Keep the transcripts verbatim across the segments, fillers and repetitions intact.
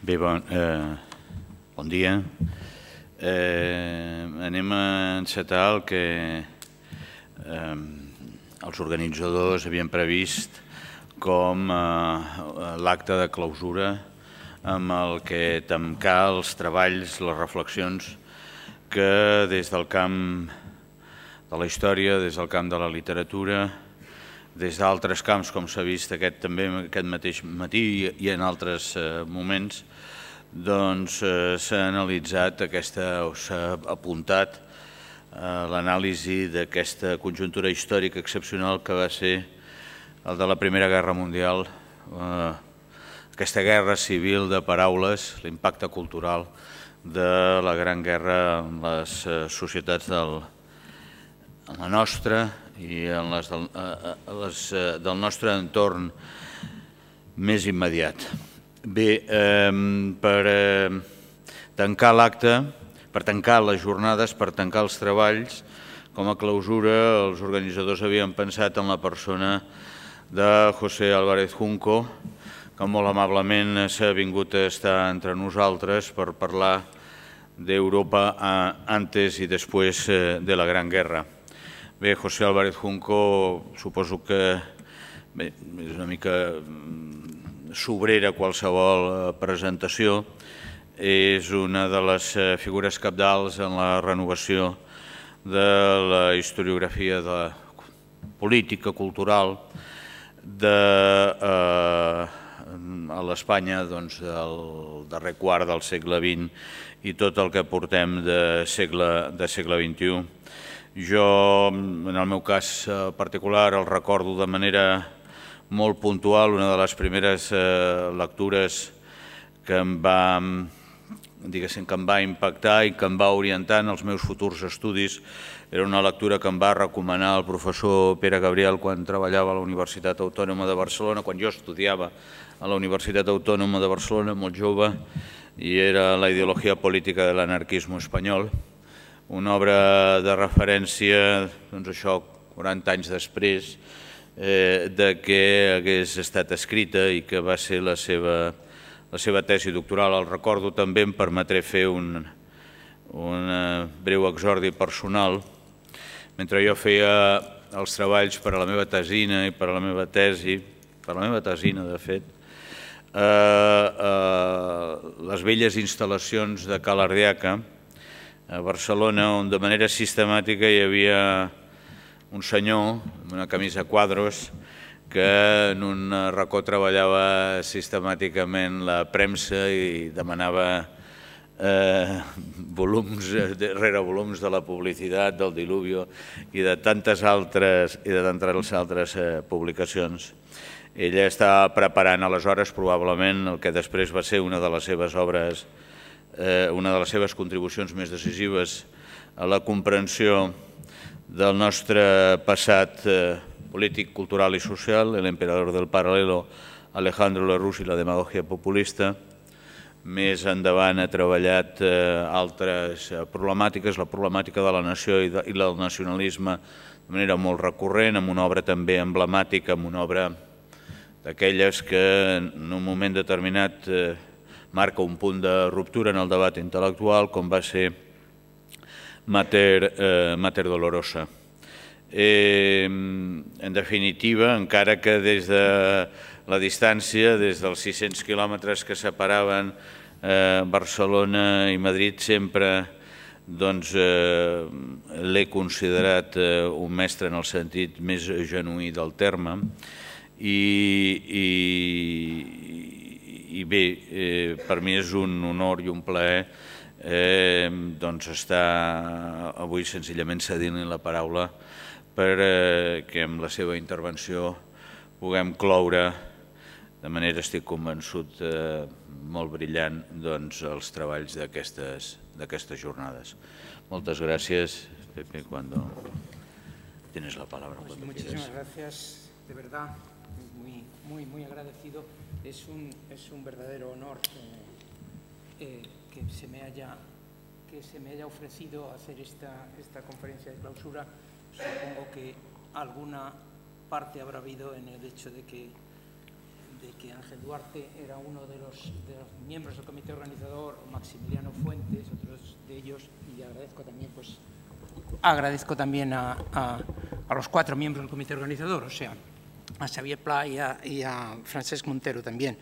Bé, bon, eh, bon dia. Eh, anem a encetar el que eh, els organitzadors havien previst com eh, l'acte de clausura amb el que tancar els treballs, les reflexions que des del camp de la història, des del camp de la literatura, des d'altres camps, com s'ha vist aquest, també aquest mateix matí i en altres eh, moments, doncs eh, s'ha analitzat aquesta, o s'ha apuntat eh, l'anàlisi d'aquesta conjuntura històrica excepcional que va ser el de la Primera Guerra Mundial, eh, aquesta guerra civil de paraules, l'impacte cultural de la Gran Guerra en les eh, societats del, en la nostra i en les del, eh, les, eh, del nostre entorn més immediat. Bé, eh, per eh, tancar l'acte, per tancar les jornades, per tancar els treballs, com a clausura els organitzadors havien pensat en la persona de José Álvarez Junco, que molt amablement s'ha vingut a estar entre nosaltres per parlar d'Europa antes i després de la Gran Guerra. Bé, José Álvarez Junco, suposo que bé, és una mica sobrera qualsevol presentació, és una de les figures cabdals en la renovació de la historiografia de política, cultural, de eh, a l'Espanya doncs, del darrer quart del segle vint i tot el que portem de segle, de segle vint-i-u. Jo, en el meu cas particular, el recordo de manera molt puntual. Una de les primeres eh, lectures que em va, diguéssim, que em va impactar i que em va orientar en els meus futurs estudis era una lectura que em va recomanar el professor Pere Gabriel quan treballava a la Universitat Autònoma de Barcelona, quan jo estudiava a la Universitat Autònoma de Barcelona, molt jove, i era La ideologia política de l'anarquisme espanyol, una obra de referència, doncs això, quaranta anys després, eh, de que hagués estat escrita i que va ser la seva, la seva tesi doctoral. El recordo també, em permetré fer un, un breu exordi personal. Mentre jo feia els treballs per a la meva tesina i per a la meva tesi, per a la meva tesina, de fet, eh, eh, les velles instal·lacions de Ca l'Ardiaca, a Barcelona, on de manera sistemàtica hi havia un senyor amb una camisa a quadros que en un racó treballava sistemàticament la premsa i demanava eh, volums rere volums de la publicitat, del Diluvio i de tantes altres, i de tantes altres eh, publicacions. Ella estava preparant aleshores probablement el que després va ser una de les seves obres, eh, una de les seves contribucions més decisives a la comprensió del nostre passat eh, polític, cultural i social, El emperador del paralelo, Alejandro Lerroux i la demagogia populista. Més endavant ha treballat eh, altres problemàtiques, la problemàtica de la nació i, de, i del nacionalisme de manera molt recurrent, amb una obra també emblemàtica, amb una obra d'aquelles que en un moment determinat eh, marca un punt de ruptura en el debat intel·lectual, com va ser Mater, eh, Mater Dolorosa. Eh, en definitiva, encara que des de la distància, des dels sis-cents quilòmetres que separaven eh, Barcelona i Madrid, sempre doncs, eh, l'he considerat eh, un mestre en el sentit més genuí del terme. I, i, i bé, eh, per mi és un honor i un plaer eh, doncs estar avui senzillament cedint-li la paraula perquè amb la seva intervenció puguem cloure de manera, estic convençut, eh, molt brillant, doncs, els treballs d'aquestes jornades. Moltes gràcies, Pepe, cuando tienes la palabra. Pues muchísimas gracias, de verdad, muy, muy, muy agradecido. Es un, es un verdadero honor eh, eh, que, se me haya, que se me haya ofrecido hacer esta, esta conferencia de clausura. Supongo que alguna parte habrá habido en el hecho de que de que Ángel Duarte era uno de los, de los miembros del comité organizador, Maximiliano Fuentes, otros de ellos, y agradezco también, pues, agradezco también a, a, a los cuatro miembros del comité organizador, o sea, a Xavier Pla y a, y a Francesc Montero también.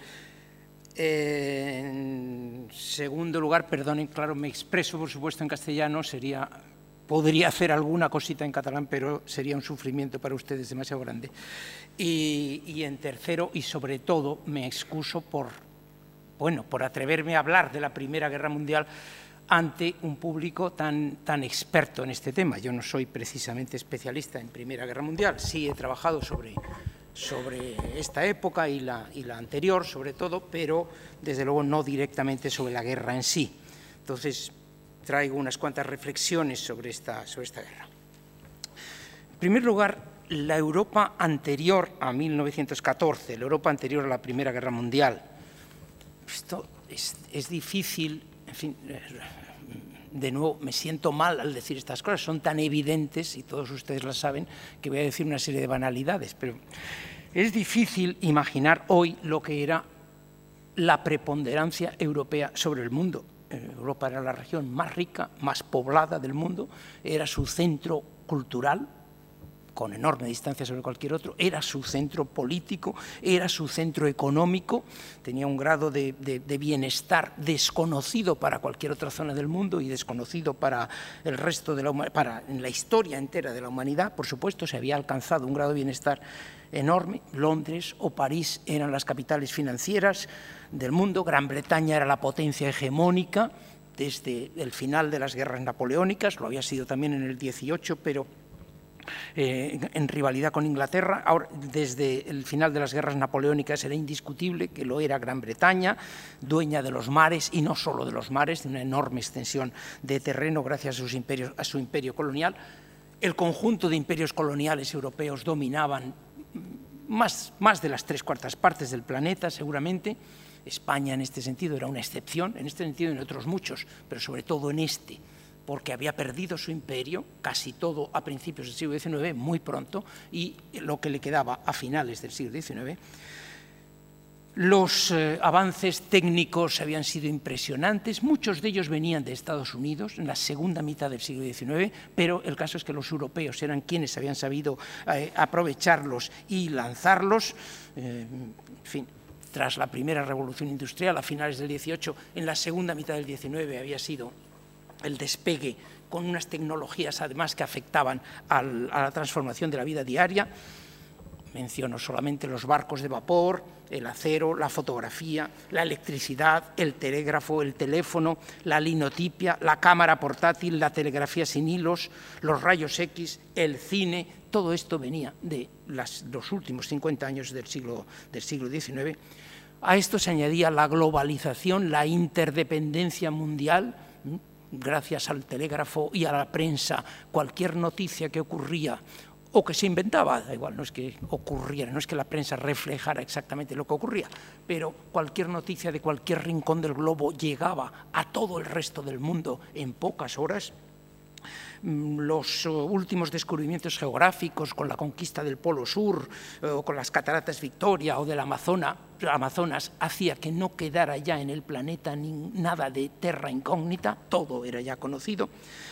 Eh, en segundo lugar, perdonen, claro, me expreso, por supuesto, en castellano, sería... Podría hacer alguna cosita en catalán, pero sería un sufrimiento para ustedes demasiado grande. Y, y en tercero, y sobre todo, me excuso por, bueno, por atreverme a hablar de la Primera Guerra Mundial ante un público tan, tan experto en este tema. Yo no soy precisamente especialista en Primera Guerra Mundial, sí he trabajado sobre, sobre esta época y la, y la anterior, sobre todo, pero desde luego no directamente sobre la guerra en sí. Entonces, traigo unas cuantas reflexiones sobre esta, sobre esta guerra. En primer lugar, la Europa anterior a mil novecientos catorce, la Europa anterior a la Primera Guerra Mundial. Esto es, es difícil, en fin, de nuevo me siento mal al decir estas cosas, son tan evidentes y todos ustedes las saben que voy a decir una serie de banalidades, pero es difícil imaginar hoy lo que era la preponderancia europea sobre el mundo. Europa era la región más rica, más poblada del mundo, era su centro cultural, con enorme distancia sobre cualquier otro, era su centro político, era su centro económico, tenía un grado de, de, de bienestar desconocido para cualquier otra zona del mundo y desconocido para el resto de la para en la historia entera de la humanidad. Por supuesto, se había alcanzado un grado de bienestar enorme. Londres o París eran las capitales financieras del mundo, Gran Bretaña era la potencia hegemónica desde el final de las guerras napoleónicas, lo había sido también en el dieciocho, pero eh, en rivalidad con Inglaterra. Ahora, desde el final de las guerras napoleónicas era indiscutible que lo era Gran Bretaña, dueña de los mares, y no solo de los mares, de una enorme extensión de terreno gracias a, sus imperios, a su imperio colonial. El conjunto de imperios coloniales europeos dominaban más, más de las tres cuartas partes del planeta, seguramente. España en este sentido era una excepción, en este sentido y en otros muchos, pero sobre todo en este, porque había perdido su imperio, casi todo a principios del siglo diecinueve, muy pronto, y lo que le quedaba a finales del siglo diecinueve. Los eh, avances técnicos habían sido impresionantes, muchos de ellos venían de Estados Unidos en la segunda mitad del siglo diecinueve, pero el caso es que los europeos eran quienes habían sabido eh, aprovecharlos y lanzarlos, eh, en fin. Tras la primera revolución industrial a finales del dieciocho, en la segunda mitad del diecinueve había sido el despegue con unas tecnologías además que afectaban al, a la transformación de la vida diaria. Menciono solamente los barcos de vapor, el acero, la fotografía, la electricidad, el telégrafo, el teléfono, la linotipia, la cámara portátil, la telegrafía sin hilos, los rayos X, el cine. Todo esto venía de las, los últimos cincuenta años del siglo, del siglo diecinueve. A esto se añadía la globalización, la interdependencia mundial. Gracias al telégrafo y a la prensa, cualquier noticia que ocurría o que se inventaba, da igual, no es que ocurriera, no es que la prensa reflejara exactamente lo que ocurría, pero cualquier noticia de cualquier rincón del globo llegaba a todo el resto del mundo en pocas horas. Los últimos descubrimientos geográficos con la conquista del Polo Sur o con las cataratas Victoria o del Amazonas, Amazonas hacía que no quedara ya en el planeta ni nada de terra incógnita, todo era ya conocido.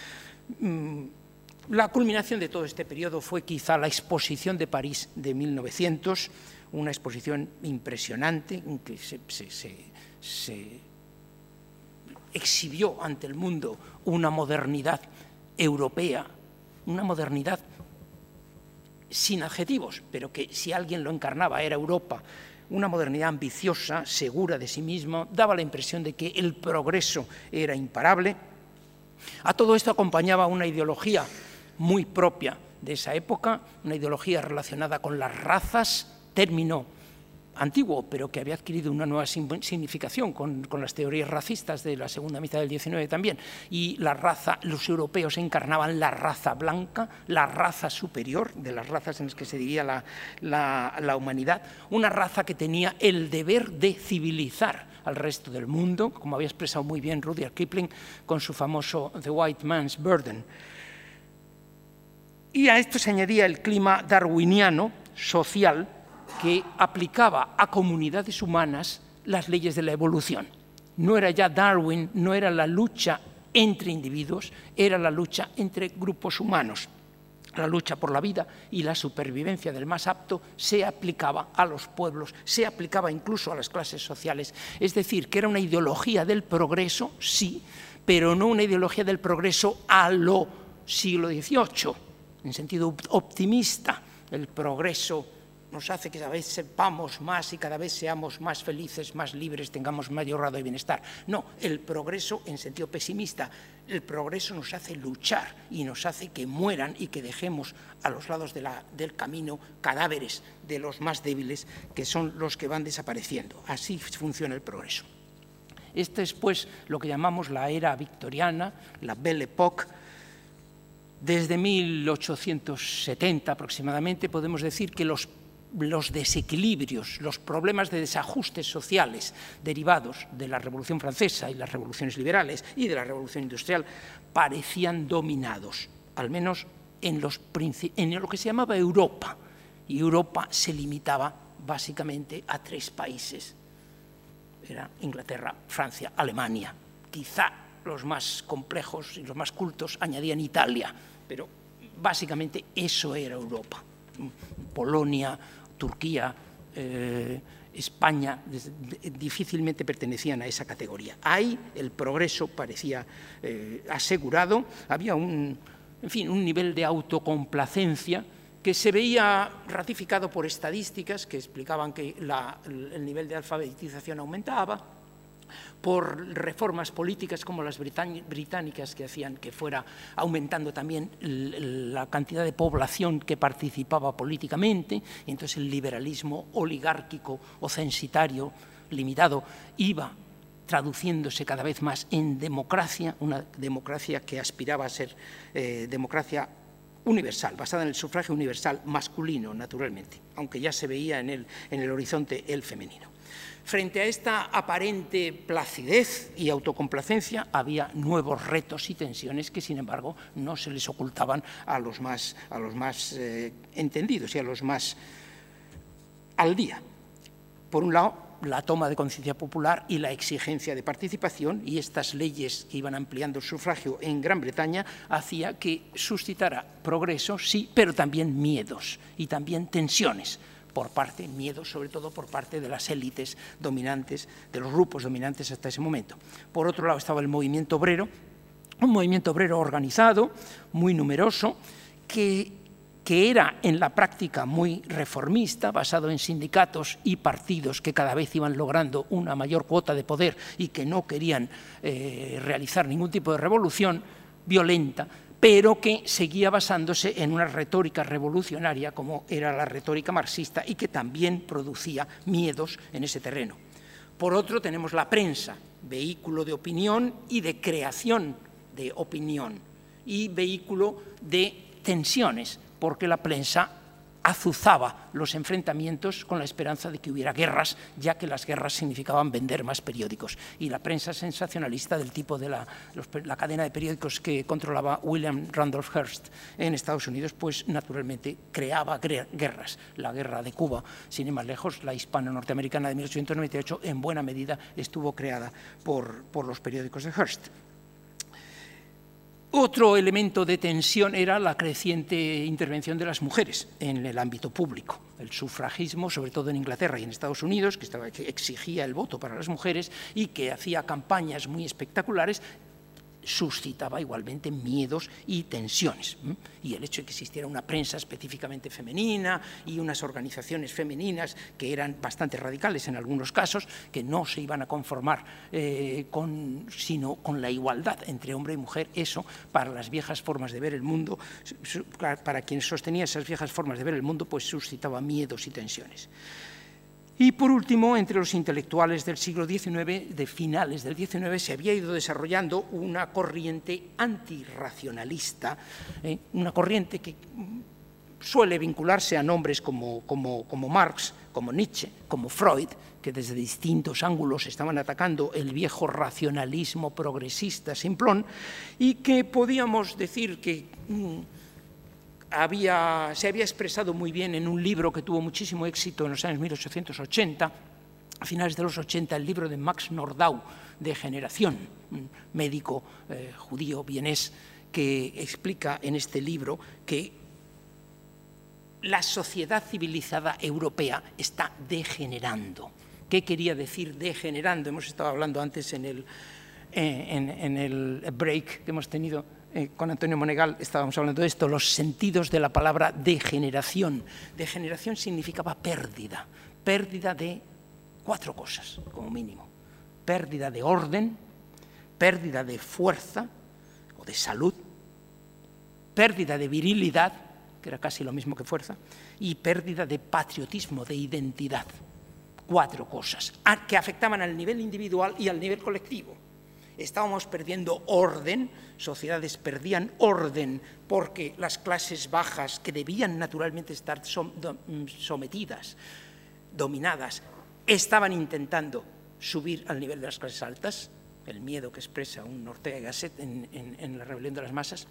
La culminación de todo este periodo fue quizá la Exposición de París de mil novecientos, una exposición impresionante en que se, se, se, se exhibió ante el mundo una modernidad europea, una modernidad sin adjetivos, pero que si alguien lo encarnaba era Europa, una modernidad ambiciosa, segura de sí misma, daba la impresión de que el progreso era imparable. A todo esto acompañaba una ideología muy propia de esa época, una ideología relacionada con las razas, término antiguo, pero que había adquirido una nueva significación con, con las teorías racistas de la segunda mitad del diecinueve también, y la raza, los europeos encarnaban la raza blanca, la raza superior de las razas en las que se dividía la, la, la humanidad, una raza que tenía el deber de civilizar al resto del mundo, como había expresado muy bien Rudyard Kipling con su famoso The White Man's Burden. Y a esto se añadía el clima darwiniano, social, que aplicaba a comunidades humanas las leyes de la evolución. No era ya Darwin, no era la lucha entre individuos, era la lucha entre grupos humanos. La lucha por la vida y la supervivencia del más apto se aplicaba a los pueblos, se aplicaba incluso a las clases sociales. Es decir, que era una ideología del progreso, sí, pero no una ideología del progreso a lo siglo dieciocho, en sentido optimista. El progreso nos hace que cada vez sepamos más y cada vez seamos más felices, más libres, tengamos mayor grado de bienestar. No, el progreso en sentido pesimista. El progreso nos hace luchar y nos hace que mueran y que dejemos a los lados de la, del camino cadáveres de los más débiles, que son los que van desapareciendo. Así funciona el progreso. Esta es, pues, lo que llamamos la era victoriana, la Belle Époque. Desde mil ochocientos setenta aproximadamente podemos decir que los los desequilibrios, los problemas de desajustes sociales derivados de la Revolución Francesa y las revoluciones liberales y de la Revolución Industrial parecían dominados, al menos en, los, en lo que se llamaba Europa. Y Europa se limitaba básicamente a tres países. Era Inglaterra, Francia, Alemania. Quizá los más complejos y los más cultos añadían Italia, pero básicamente eso era Europa. Polonia, Turquía, eh, España, difícilmente pertenecían a esa categoría. Ahí el progreso parecía eh, asegurado, había un, en fin, un nivel de autocomplacencia que se veía ratificado por estadísticas que explicaban que la, el nivel de alfabetización aumentaba, por reformas políticas como las británicas que hacían que fuera aumentando también la cantidad de población que participaba políticamente, y entonces el liberalismo oligárquico o censitario limitado iba traduciéndose cada vez más en democracia, una democracia que aspiraba a ser eh, democracia universal, basada en el sufragio universal masculino, naturalmente, aunque ya se veía en el, en el horizonte el femenino. Frente a esta aparente placidez y autocomplacencia había nuevos retos y tensiones que, sin embargo, no se les ocultaban a los más, a los más eh, entendidos y a los más al día. Por un lado, la toma de conciencia popular y la exigencia de participación, y estas leyes que iban ampliando el sufragio en Gran Bretaña hacía que suscitara progreso, sí, pero también miedos y también tensiones. Por parte, miedo sobre todo por parte de las élites dominantes, de los grupos dominantes hasta ese momento. Por otro lado estaba el movimiento obrero, un movimiento obrero organizado, muy numeroso, que, que era en la práctica muy reformista, basado en sindicatos y partidos que cada vez iban logrando una mayor cuota de poder y que no querían eh, realizar ningún tipo de revolución violenta, pero que seguía basándose en una retórica revolucionaria como era la retórica marxista y que también producía miedos en ese terreno. Por otro, tenemos la prensa, vehículo de opinión y de creación de opinión, y vehículo de tensiones, porque la prensa azuzaba los enfrentamientos con la esperanza de que hubiera guerras, ya que las guerras significaban vender más periódicos. Y la prensa sensacionalista del tipo de la, los, la cadena de periódicos que controlaba William Randolph Hearst en Estados Unidos, pues naturalmente creaba guerras. La guerra de Cuba, sin ir más lejos, la hispano-norteamericana de mil ochocientos noventa y ocho, en buena medida estuvo creada por, por los periódicos de Hearst. Otro elemento de tensión era la creciente intervención de las mujeres en el ámbito público. El sufragismo, sobre todo en Inglaterra y en Estados Unidos, que, estaba, que exigía el voto para las mujeres y que hacía campañas muy espectaculares, suscitaba igualmente miedos y tensiones. Y el hecho de que existiera una prensa específicamente femenina y unas organizaciones femeninas que eran bastante radicales en algunos casos, que no se iban a conformar eh, con, sino con la igualdad entre hombre y mujer, eso para las viejas formas de ver el mundo, para quienes sostenían esas viejas formas de ver el mundo, pues suscitaba miedos y tensiones. Y por último, entre los intelectuales del siglo diecinueve, de finales del diecinueve, se había ido desarrollando una corriente antirracionalista, ¿eh? una corriente que suele vincularse a nombres como, como, como Marx, como Nietzsche, como Freud, que desde distintos ángulos estaban atacando el viejo racionalismo progresista simplón, y que podíamos decir que mmm, había, se había expresado muy bien en un libro que tuvo muchísimo éxito en los años mil ochocientos ochenta, a finales de los ochenta, el libro de Max Nordau, de Generación, un médico eh, judío vienés, que explica en este libro que la sociedad civilizada europea está degenerando. ¿Qué quería decir degenerando? Hemos estado hablando antes en el, eh, en, en el break que hemos tenido eh, con Antonio Monegal, estábamos hablando de esto, los sentidos de la palabra degeneración. Degeneración significaba pérdida, pérdida de cuatro cosas, como mínimo. Pérdida de orden, pérdida de fuerza o de salud, pérdida de virilidad, que era casi lo mismo que fuerza, y pérdida de patriotismo, de identidad. Cuatro cosas que afectaban al nivel individual y al nivel colectivo. Estábamos perdiendo orden, sociedades perdían orden porque las clases bajas, que debían naturalmente estar sometidas, dominadas, estaban intentando subir al nivel de las clases altas, el miedo que expresa un Ortega y Gasset en, en, en La rebelión de las masas.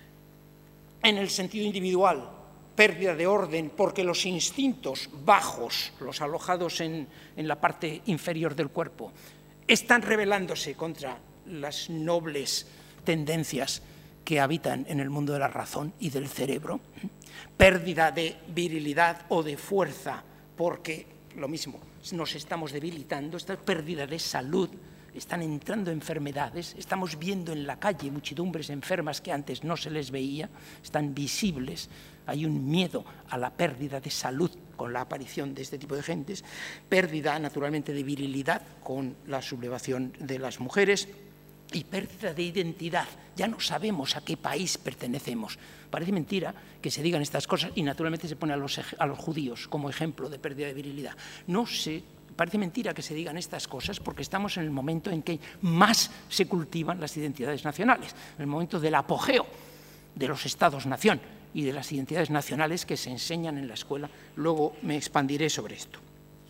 En el sentido individual, pérdida de orden porque los instintos bajos, los alojados en, en la parte inferior del cuerpo, están rebelándose contra las nobles tendencias que habitan en el mundo de la razón y del cerebro. Pérdida de virilidad o de fuerza porque, lo mismo, nos estamos debilitando, esta pérdida de salud, están entrando enfermedades, estamos viendo en la calle muchedumbres enfermas que antes no se les veía, están visibles, hay un miedo a la pérdida de salud con la aparición de este tipo de gentes, pérdida naturalmente de virilidad con la sublevación de las mujeres y pérdida de identidad, ya no sabemos a qué país pertenecemos. Parece mentira que se digan estas cosas y naturalmente se pone a los, a los judíos como ejemplo de pérdida de virilidad. No sé. Parece mentira que se digan estas cosas porque estamos en el momento en que más se cultivan las identidades nacionales, en el momento del apogeo de los estados-nación y de las identidades nacionales que se enseñan en la escuela. Luego me expandiré sobre esto.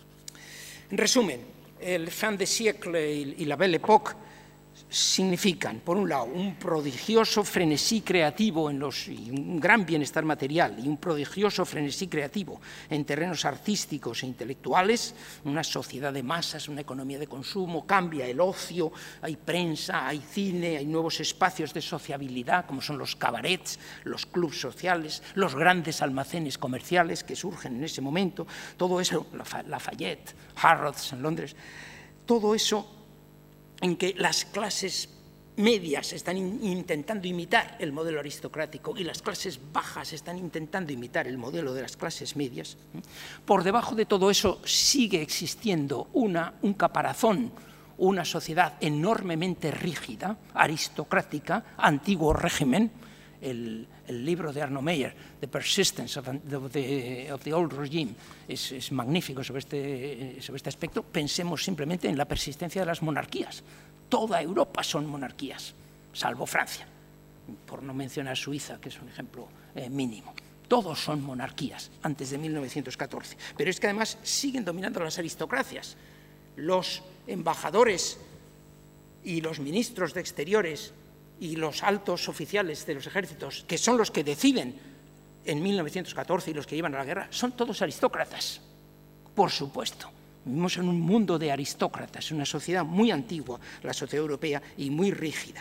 En resumen, el fin de siècle y la Belle Époque significan, por un lado, un prodigioso frenesí creativo en los, y un gran bienestar material y un prodigioso frenesí creativo en terrenos artísticos e intelectuales, una sociedad de masas, una economía de consumo, cambia el ocio, hay prensa, hay cine, hay nuevos espacios de sociabilidad como son los cabarets, los clubs sociales, los grandes almacenes comerciales que surgen en ese momento, todo eso, Lafayette, Harrods en Londres, todo eso en que las clases medias están in intentando imitar el modelo aristocrático y las clases bajas están intentando imitar el modelo de las clases medias. Por debajo de todo eso sigue existiendo una, un caparazón, una sociedad enormemente rígida, aristocrática, antiguo régimen. El, el libro de Arno Meyer, The Persistence of, of, the, of the Old Regime, es, es magnífico sobre este, sobre este aspecto. Pensemos simplemente en la persistencia de las monarquías. Toda Europa son monarquías, salvo Francia, por no mencionar Suiza, que es un ejemplo eh, mínimo. Todos son monarquías antes de mil novecientos catorce. Pero es que además siguen dominando las aristocracias. Los embajadores y los ministros de Exteriores y los altos oficiales de los ejércitos, que son los que deciden en mil novecientos catorce y los que llevan a la guerra, son todos aristócratas, por supuesto. Vivimos en un mundo de aristócratas, una sociedad muy antigua, la sociedad europea, y muy rígida.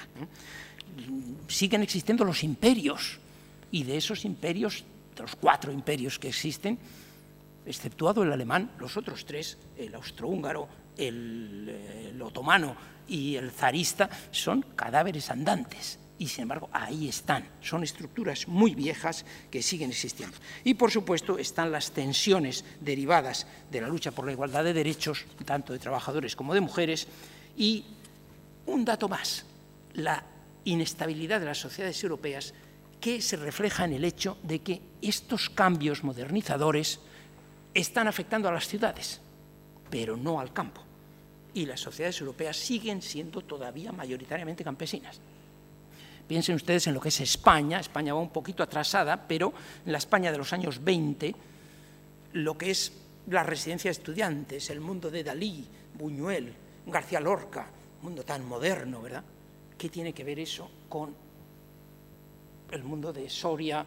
Siguen existiendo los imperios, y de esos imperios, de los cuatro imperios que existen, exceptuado el alemán, los otros tres, el austrohúngaro, el, el otomano y el zarista, son cadáveres andantes. Y, sin embargo, ahí están. Son estructuras muy viejas que siguen existiendo. Y, por supuesto, están las tensiones derivadas de la lucha por la igualdad de derechos, tanto de trabajadores como de mujeres. Y un dato más, la inestabilidad de las sociedades europeas, que se refleja en el hecho de que estos cambios modernizadores están afectando a las ciudades, pero no al campo. Y las sociedades europeas siguen siendo todavía mayoritariamente campesinas. Piensen ustedes en lo que es España. España va un poquito atrasada, pero en la España de los años veinte, lo que es la residencia de estudiantes, el mundo de Dalí, Buñuel, García Lorca, un mundo tan moderno, ¿verdad? ¿Qué tiene que ver eso con el mundo de Soria,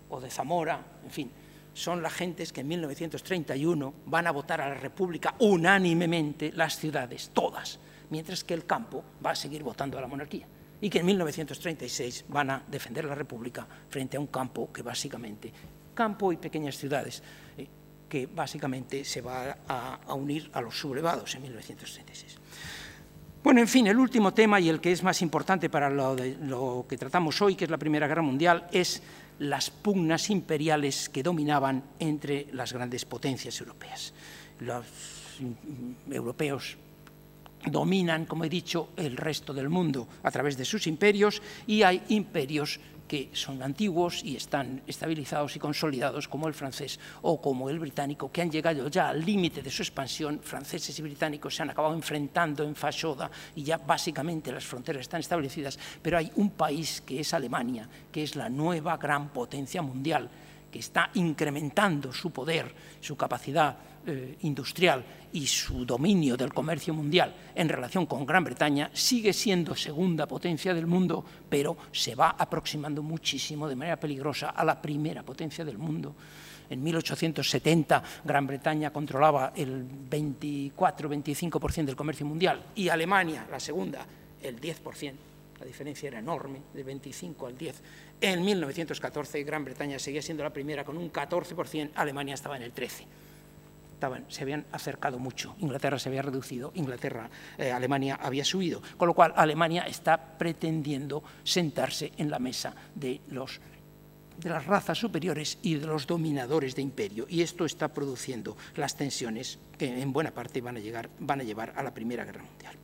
o de Zamora, en fin, son las gentes que en mil novecientos treinta y uno van a votar a la República unánimemente, las ciudades, todas, mientras que el campo va a seguir votando a la monarquía, y que en mil novecientos treinta y seis van a defender la República frente a un campo que básicamente, campo y pequeñas ciudades, eh, que básicamente se va a, a unir a los sublevados en mil novecientos treinta y seis. Bueno, en fin, el último tema y el que es más importante para lo, de, lo que tratamos hoy, que es la Primera Guerra Mundial, es las pugnas imperiales que dominaban entre las grandes potencias europeas. Los europeos dominan, como he dicho, el resto del mundo a través de sus imperios, y hay imperios que son antiguos y están estabilizados y consolidados, como el francés o como el británico, que han llegado ya al límite de su expansión. Franceses y británicos se han acabado enfrentando en Fashoda y ya básicamente las fronteras están establecidas, pero hay un país que es Alemania, que es la nueva gran potencia mundial, que está incrementando su poder, su capacidad eh, industrial y su dominio del comercio mundial en relación con Gran Bretaña. Sigue siendo segunda potencia del mundo, pero se va aproximando muchísimo, de manera peligrosa, a la primera potencia del mundo. En mil ochocientos setenta Gran Bretaña controlaba el veinticuatro a veinticinco por ciento del comercio mundial y Alemania, la segunda, el diez por ciento. La diferencia era enorme, de veinticinco al diez. En mil novecientos catorce Gran Bretaña seguía siendo la primera con un catorce por ciento, Alemania estaba en el trece por ciento. Estaban, se habían acercado mucho, Inglaterra se había reducido, Inglaterra, eh, Alemania había subido, con lo cual Alemania está pretendiendo sentarse en la mesa de, los, de las razas superiores y de los dominadores de imperio, y esto está produciendo las tensiones que en buena parte van a, llegar, van a llevar a la Primera Guerra Mundial.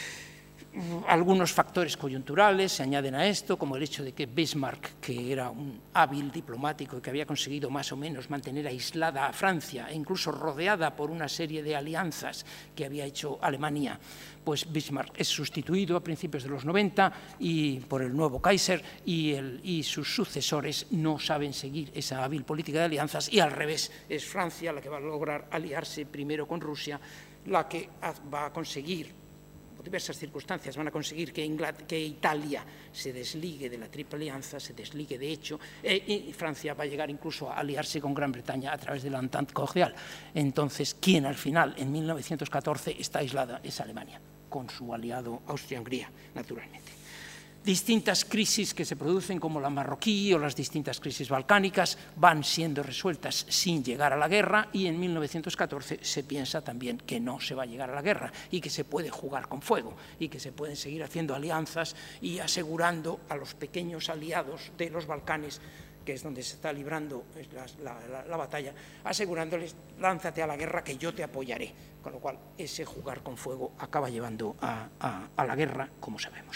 Algunos factores coyunturales se añaden a esto, como el hecho de que Bismarck, que era un hábil diplomático y que había conseguido más o menos mantener aislada a Francia e incluso rodeada por una serie de alianzas que había hecho Alemania, pues Bismarck es sustituido a principios de los noventa y por el nuevo Kaiser, y, el, y sus sucesores no saben seguir esa hábil política de alianzas, y al revés, es Francia la que va a lograr aliarse primero con Rusia, la que va a conseguir, diversas circunstancias, van a conseguir que, que Italia se desligue de la Triple Alianza, se desligue de hecho, eh, y Francia va a llegar incluso a aliarse con Gran Bretaña a través de la Entente Cordial. Entonces, quien al final, en mil novecientos catorce, está aislada es Alemania, con su aliado Austria-Hungría, naturalmente. Distintas crisis que se producen, como la marroquí o las distintas crisis balcánicas, van siendo resueltas sin llegar a la guerra, y en mil novecientos catorce se piensa también que no se va a llegar a la guerra y que se puede jugar con fuego y que se pueden seguir haciendo alianzas y asegurando a los pequeños aliados de los Balcanes, que es donde se está librando la, la, la batalla, asegurándoles: lánzate a la guerra que yo te apoyaré. Con lo cual, ese jugar con fuego acaba llevando a, a, a la guerra, como sabemos.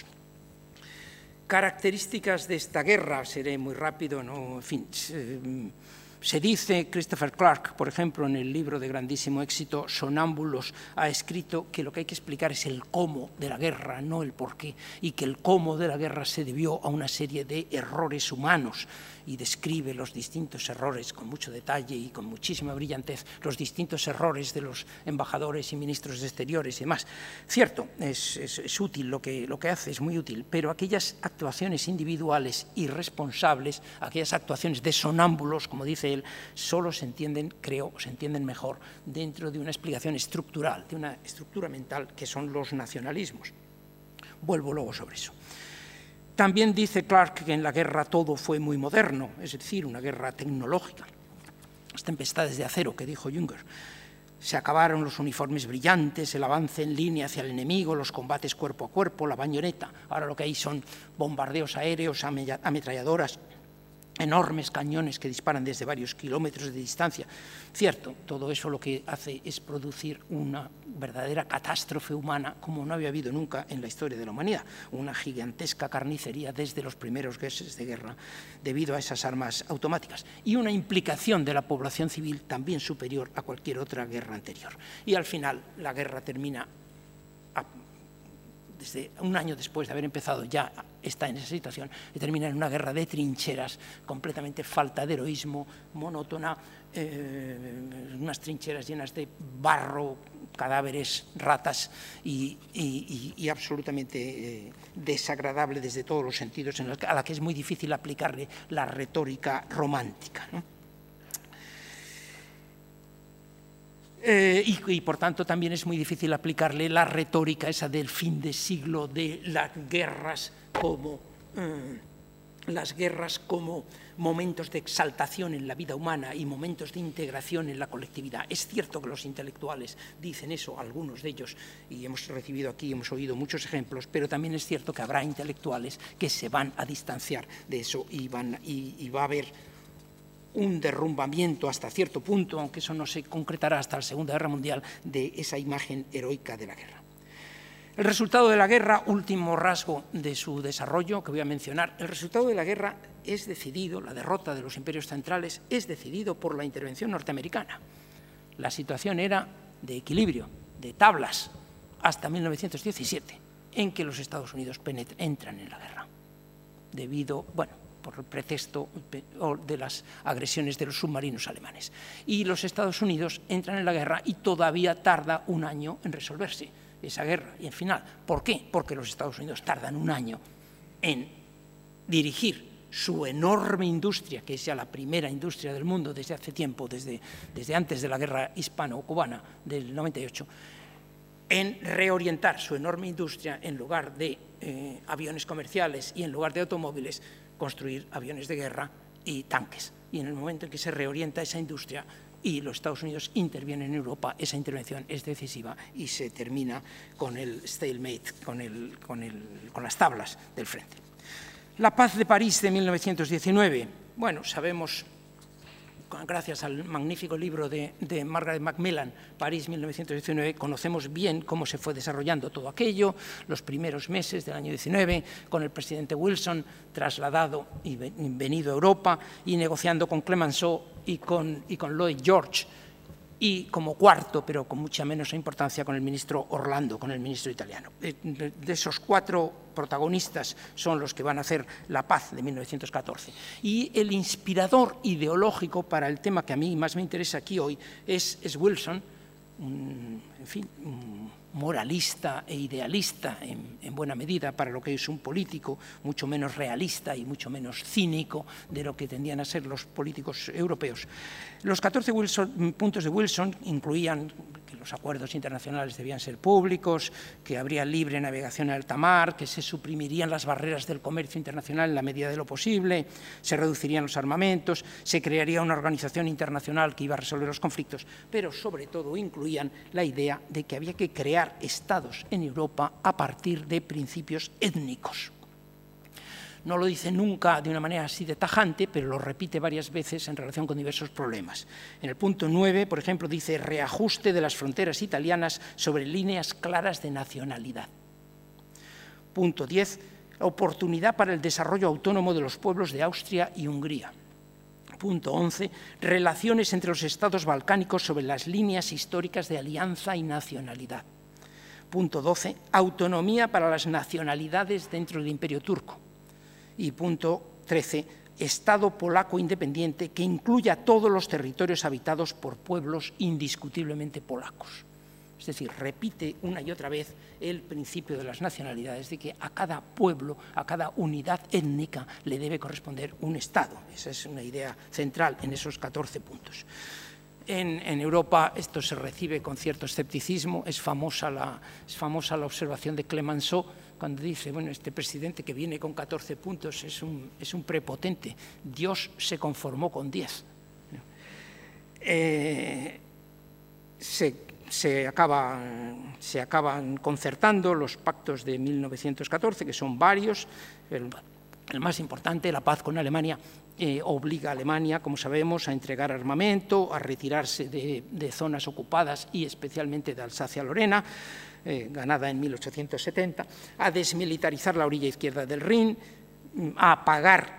Características de esta guerra, seré muy rápido, ¿no? En fin, se, se dice, Christopher Clark, por ejemplo, en el libro de grandísimo éxito, Sonámbulos, ha escrito que lo que hay que explicar es el cómo de la guerra, no el porqué, y que el cómo de la guerra se debió a una serie de errores humanos, y describe los distintos errores con mucho detalle y con muchísima brillantez, los distintos errores de los embajadores y ministros de Exteriores y demás. Cierto, es, es, es útil lo que, lo que hace, es muy útil, pero aquellas actuaciones individuales irresponsables, aquellas actuaciones de sonámbulos, como dice él, solo se entienden, creo, se entienden mejor dentro de una explicación estructural, de una estructura mental, que son los nacionalismos. Vuelvo luego sobre eso. También dice Clark que en la guerra todo fue muy moderno, es decir, una guerra tecnológica. Las tempestades de acero que dijo Jünger. Se acabaron los uniformes brillantes, el avance en línea hacia el enemigo, los combates cuerpo a cuerpo, la bayoneta. Ahora lo que hay son bombardeos aéreos, ametralladoras, enormes cañones que disparan desde varios kilómetros de distancia. Cierto, todo eso lo que hace es producir una verdadera catástrofe humana como no había habido nunca en la historia de la humanidad, una gigantesca carnicería desde los primeros meses de guerra debido a esas armas automáticas, y una implicación de la población civil también superior a cualquier otra guerra anterior. Y al final la guerra termina a desde un año después de haber empezado ya está en esa situación, y termina en una guerra de trincheras, completamente falta de heroísmo, monótona, eh, unas trincheras llenas de barro cadáveres, ratas y, y, y, y absolutamente eh, desagradable desde todos los sentidos, en el, a la que es muy difícil aplicarle la retórica romántica, ¿no? Eh, y, y por tanto también es muy difícil aplicarle la retórica esa del fin de siglo, de las guerras como, eh, las guerras como momentos de exaltación en la vida humana y momentos de integración en la colectividad. Es cierto que los intelectuales dicen eso, algunos de ellos, y hemos recibido aquí, hemos oído muchos ejemplos, pero también es cierto que habrá intelectuales que se van a distanciar de eso y, van, y, y va a haber un derrumbamiento hasta cierto punto, aunque eso no se concretará hasta la Segunda Guerra Mundial, de esa imagen heroica de la guerra. El resultado de la guerra, último rasgo de su desarrollo que voy a mencionar, el resultado de la guerra es decidido, la derrota de los imperios centrales es decidido por la intervención norteamericana. La situación era de equilibrio, de tablas, hasta mil novecientos diecisiete, en que los Estados Unidos entran en la guerra, debido, bueno, por el pretexto de las agresiones de los submarinos alemanes. Y los Estados Unidos entran en la guerra y todavía tarda un año en resolverse esa guerra y en final. ¿Por qué? Porque los Estados Unidos tardan un año en dirigir su enorme industria, que es ya la primera industria del mundo desde hace tiempo, desde, desde antes de la guerra hispano-cubana del noventa y ocho, en reorientar su enorme industria en lugar de eh, aviones comerciales y en lugar de automóviles, construir aviones de guerra y tanques. Y en el momento en que se reorienta esa industria y los Estados Unidos intervienen en Europa, esa intervención es decisiva y se termina con el stalemate, con, el, con, el, con las tablas del frente. La paz de París de mil novecientos diecinueve. Bueno, sabemos, gracias al magnífico libro de, de Margaret Macmillan, París mil novecientos diecinueve, conocemos bien cómo se fue desarrollando todo aquello, los primeros meses del año diecinueve, con el presidente Wilson trasladado y venido a Europa y negociando con Clemenceau y con, y con Lloyd George, y como cuarto, pero con mucha menos importancia, con el ministro Orlando, con el ministro italiano. De, de, de esos cuatro protagonistas son los que van a hacer la paz de mil novecientos catorce. Y el inspirador ideológico para el tema que a mí más me interesa aquí hoy es, es Wilson, un, en fin, un moralista e idealista en, en buena medida para lo que es un político, mucho menos realista y mucho menos cínico de lo que tendían a ser los políticos europeos. Los catorce Wilson, puntos de Wilson incluían que los acuerdos internacionales debían ser públicos, que habría libre navegación en alta mar, que se suprimirían las barreras del comercio internacional en la medida de lo posible, se reducirían los armamentos, se crearía una organización internacional que iba a resolver los conflictos, pero sobre todo incluían la idea de que había que crear estados en Europa a partir de principios étnicos. No lo dice nunca de una manera así de tajante, pero lo repite varias veces en relación con diversos problemas. En el punto nueve, por ejemplo, dice reajuste de las fronteras italianas sobre líneas claras de nacionalidad. Punto diez, oportunidad para el desarrollo autónomo de los pueblos de Austria y Hungría. Punto once, relaciones entre los estados balcánicos sobre las líneas históricas de alianza y nacionalidad. Punto doce, autonomía para las nacionalidades dentro del Imperio turco. Y punto trece, Estado polaco independiente que incluya todos los territorios habitados por pueblos indiscutiblemente polacos. Es decir, repite una y otra vez el principio de las nacionalidades, de que a cada pueblo, a cada unidad étnica le debe corresponder un Estado. Esa es una idea central en esos catorce puntos. En, en Europa esto se recibe con cierto escepticismo, es famosa la, es famosa la observación de Clemenceau cuando dice, bueno, este presidente que viene con catorce puntos es un, es un prepotente, Dios se conformó con diez. Eh, se, se, acaba, se acaban concertando los pactos de mil novecientos catorce, que son varios, el, el más importante, la paz con Alemania, Eh, obliga a Alemania, como sabemos, a entregar armamento, a retirarse de, de zonas ocupadas y especialmente de Alsacia-Lorena, eh, ganada en mil ochocientos setenta, a desmilitarizar la orilla izquierda del Rin, a pagar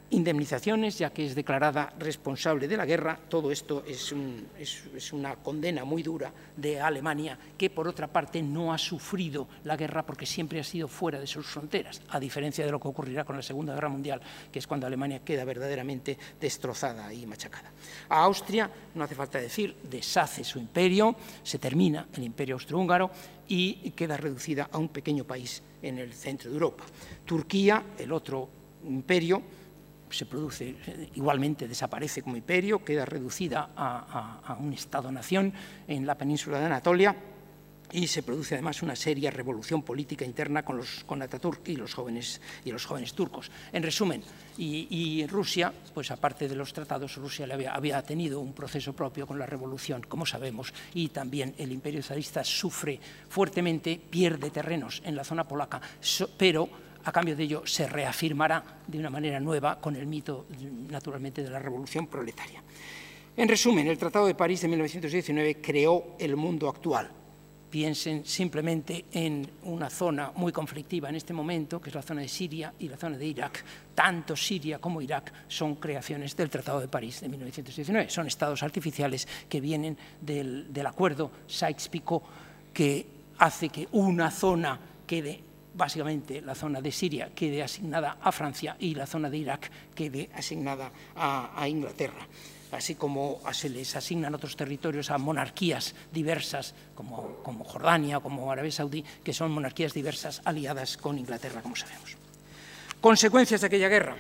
indemnizaciones, ya que es declarada responsable de la guerra. Todo esto es, un, es, es una condena muy dura de Alemania, que por otra parte no ha sufrido la guerra porque siempre ha sido fuera de sus fronteras, a diferencia de lo que ocurrirá con la Segunda Guerra Mundial, que es cuando Alemania queda verdaderamente destrozada y machacada. A Austria, no hace falta decir, deshace su imperio, se termina el imperio austrohúngaro y queda reducida a un pequeño país en el centro de Europa. Turquía, el otro imperio, se produce, igualmente desaparece como imperio, queda reducida a, a, a un Estado-nación en la península de Anatolia y se produce además una seria revolución política interna con, los, con Ataturk y los, jóvenes, y los jóvenes turcos. En resumen, y, y Rusia, pues aparte de los tratados, Rusia había, había tenido un proceso propio con la revolución, como sabemos, y también el imperio zarista sufre fuertemente, pierde terrenos en la zona polaca, so, pero a cambio de ello se reafirmará de una manera nueva con el mito, naturalmente, de la revolución proletaria. En resumen, el Tratado de París de mil novecientos diecinueve creó el mundo actual. Piensen simplemente en una zona muy conflictiva en este momento, que es la zona de Siria y la zona de Irak. Tanto Siria como Irak son creaciones del Tratado de París de mil novecientos diecinueve. Son estados artificiales que vienen del, del acuerdo Sykes-Picot, que hace que una zona quede, básicamente la zona de Siria, quede asignada a Francia y la zona de Irak quede asignada a, a Inglaterra, así como se les asignan otros territorios a monarquías diversas, como, como Jordania, como Arabia Saudí, que son monarquías diversas aliadas con Inglaterra, como sabemos. Consecuencias de aquella guerra.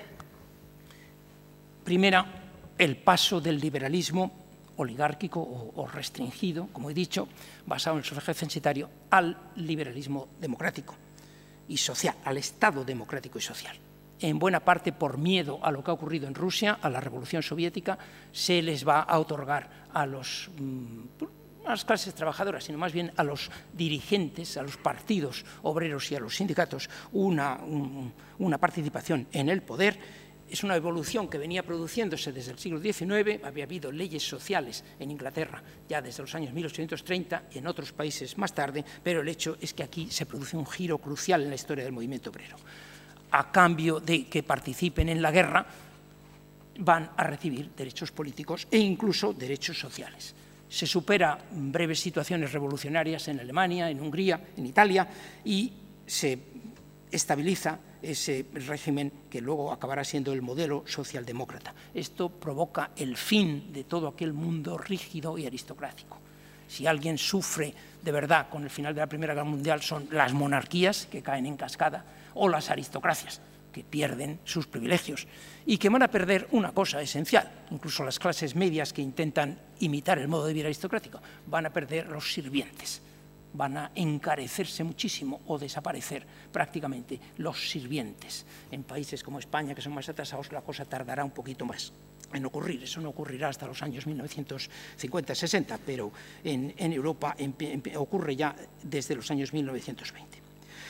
Primera, el paso del liberalismo oligárquico o, o restringido, como he dicho, basado en el sufragio censitario, al liberalismo democrático y social, al Estado democrático y social. En buena parte por miedo a lo que ha ocurrido en Rusia, a la Revolución Soviética, se les va a otorgar a, los, a las clases trabajadoras, sino más bien a los dirigentes, a los partidos obreros y a los sindicatos, una, un, una participación en el poder. Es una evolución que venía produciéndose desde el siglo diecinueve, había habido leyes sociales en Inglaterra ya desde los años mil ochocientos treinta y en otros países más tarde, pero el hecho es que aquí se produce un giro crucial en la historia del movimiento obrero. A cambio de que participen en la guerra, van a recibir derechos políticos e incluso derechos sociales. Se supera breves situaciones revolucionarias en Alemania, en Hungría, en Italia, y se estabiliza ese régimen que luego acabará siendo el modelo socialdemócrata. Esto provoca el fin de todo aquel mundo rígido y aristocrático. Si alguien sufre de verdad con el final de la Primera Guerra Mundial son las monarquías, que caen en cascada, o las aristocracias, que pierden sus privilegios y que van a perder una cosa esencial. Incluso las clases medias que intentan imitar el modo de vida aristocrático van a perder los sirvientes. Van a encarecerse muchísimo o desaparecer prácticamente los sirvientes. En países como España, que son más atrasados, la cosa tardará un poquito más en ocurrir. Eso no ocurrirá hasta los años mil novecientos cincuenta sesenta, pero en, en Europa en, en, ocurre ya desde los años mil novecientos veinte.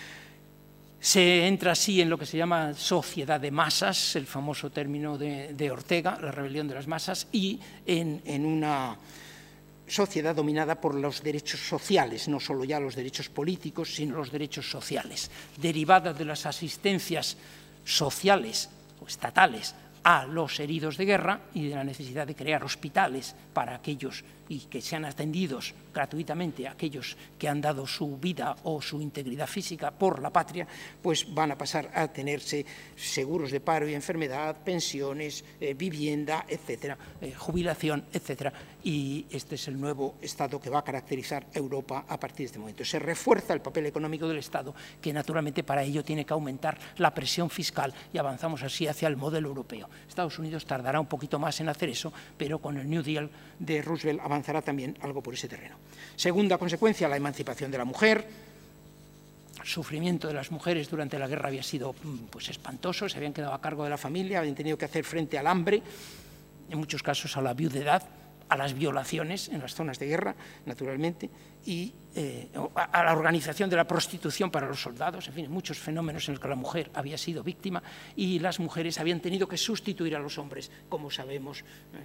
Se entra así en lo que se llama sociedad de masas, el famoso término de, de Ortega, la rebelión de las masas, y en, en una sociedad dominada por los derechos sociales, no solo ya los derechos políticos, sino los derechos sociales, derivada de las asistencias sociales o estatales a los heridos de guerra y de la necesidad de crear hospitales para aquellos y que sean atendidos gratuitamente a aquellos que han dado su vida o su integridad física por la patria, pues van a pasar a tenerse seguros de paro y enfermedad, pensiones, eh, vivienda, etcétera, eh, jubilación, etcétera. Y este es el nuevo Estado que va a caracterizar a Europa a partir de este momento. Se refuerza el papel económico del Estado, que naturalmente para ello tiene que aumentar la presión fiscal y avanzamos así hacia el modelo europeo. Estados Unidos tardará un poquito más en hacer eso, pero con el New Deal de Roosevelt avanzará también algo por ese terreno. Segunda consecuencia, la emancipación de la mujer. El sufrimiento de las mujeres durante la guerra había sido pues, espantoso, se habían quedado a cargo de la familia, habían tenido que hacer frente al hambre, en muchos casos a la viudedad, a las violaciones en las zonas de guerra, naturalmente, y eh, a la organización de la prostitución para los soldados, en fin, muchos fenómenos en los que la mujer había sido víctima y las mujeres habían tenido que sustituir a los hombres, como sabemos. Eh,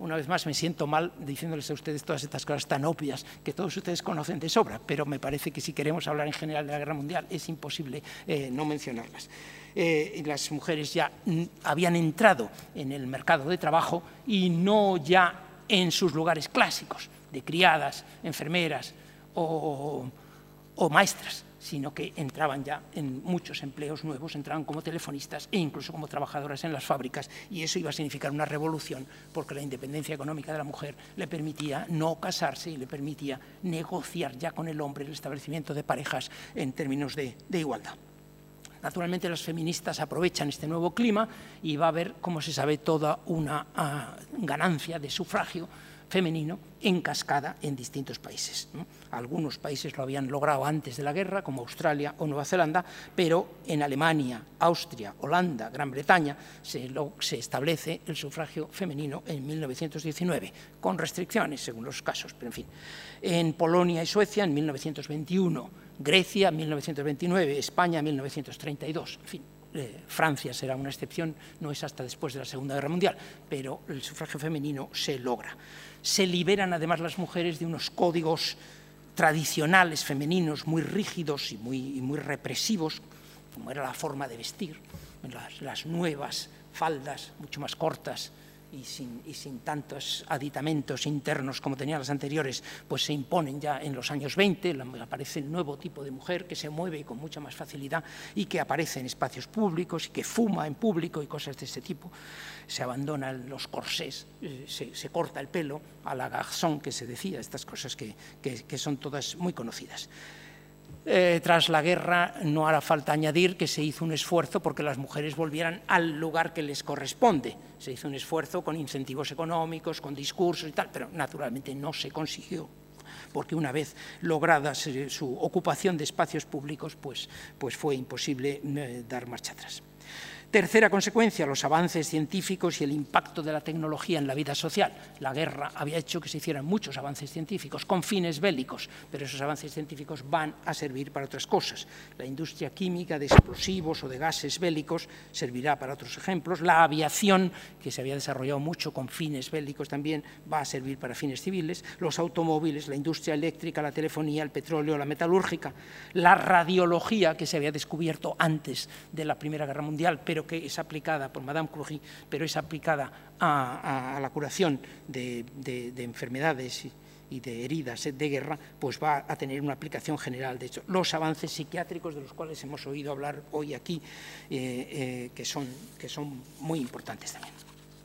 una vez más me siento mal diciéndoles a ustedes todas estas cosas tan obvias que todos ustedes conocen de sobra, pero me parece que si queremos hablar en general de la Guerra Mundial es imposible eh, no mencionarlas. Eh, las mujeres ya habían entrado en el mercado de trabajo y no ya en sus lugares clásicos, de criadas, enfermeras o, o maestras, sino que entraban ya en muchos empleos nuevos, entraban como telefonistas e incluso como trabajadoras en las fábricas, y eso iba a significar una revolución porque la independencia económica de la mujer le permitía no casarse y le permitía negociar ya con el hombre el establecimiento de parejas en términos de, de igualdad. Naturalmente, las feministas aprovechan este nuevo clima y va a haber, como se sabe, toda una uh, ganancia de sufragio femenino en cascada en distintos países, ¿no? Algunos países lo habían logrado antes de la guerra, como Australia o Nueva Zelanda, pero en Alemania, Austria, Holanda, Gran Bretaña, se, lo, se establece el sufragio femenino en mil novecientos diecinueve, con restricciones según los casos, pero en fin. En Polonia y Suecia en mil novecientos veintiuno, Grecia en mil novecientos veintinueve, España en mil novecientos treinta y dos, en fin. Eh, Francia será una excepción, no es hasta después de la Segunda Guerra Mundial, pero el sufragio femenino se logra. Se liberan además las mujeres de unos códigos tradicionales femeninos muy rígidos y muy, y muy represivos, como era la forma de vestir, las, las nuevas faldas mucho más cortas y sin, y sin tantos aditamentos internos como tenían las anteriores, pues se imponen ya en los años veinte, aparece el nuevo tipo de mujer que se mueve con mucha más facilidad y que aparece en espacios públicos y que fuma en público y cosas de ese tipo. Se abandonan los corsés, se, se corta el pelo a la garçon que se decía, estas cosas que, que, que son todas muy conocidas. Eh, tras la guerra no hará falta añadir que se hizo un esfuerzo porque las mujeres volvieran al lugar que les corresponde. Se hizo un esfuerzo con incentivos económicos, con discursos y tal, pero naturalmente no se consiguió, porque una vez lograda su ocupación de espacios públicos, pues, pues fue imposible eh, dar marcha atrás. Tercera consecuencia, los avances científicos y el impacto de la tecnología en la vida social. La guerra había hecho que se hicieran muchos avances científicos con fines bélicos, pero esos avances científicos van a servir para otras cosas. La industria química de explosivos o de gases bélicos servirá para otros ejemplos. La aviación, que se había desarrollado mucho con fines bélicos también, va a servir para fines civiles. Los automóviles, la industria eléctrica, la telefonía, el petróleo, la metalúrgica. La radiología, que se había descubierto antes de la Primera Guerra Mundial, pero que es aplicada por Madame Curie, pero es aplicada a, a, a la curación de, de, de enfermedades y, y de heridas de guerra, pues va a tener una aplicación general. De hecho, los avances psiquiátricos de los cuales hemos oído hablar hoy aquí, eh, eh, que, son, que son muy importantes también.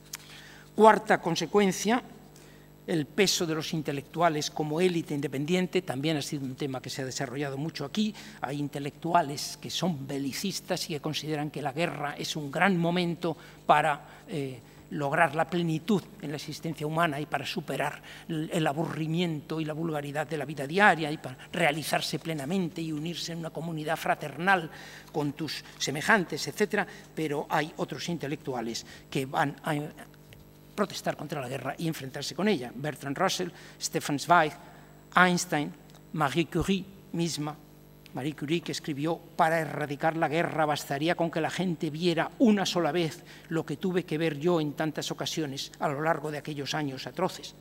Cuarta consecuencia, el peso de los intelectuales como élite independiente también ha sido un tema que se ha desarrollado mucho aquí. Hay intelectuales que son belicistas y que consideran que la guerra es un gran momento para eh, lograr la plenitud en la existencia humana y para superar el aburrimiento y la vulgaridad de la vida diaria y para realizarse plenamente y unirse en una comunidad fraternal con tus semejantes, etcétera. Pero hay otros intelectuales que van a protestar contra la guerra y enfrentarse con ella. Bertrand Russell, Stefan Zweig, Einstein, Marie Curie misma. Marie Curie, que escribió: para erradicar la guerra bastaría con que la gente viera una sola vez lo que tuve que ver yo en tantas ocasiones a lo largo de aquellos años atroces.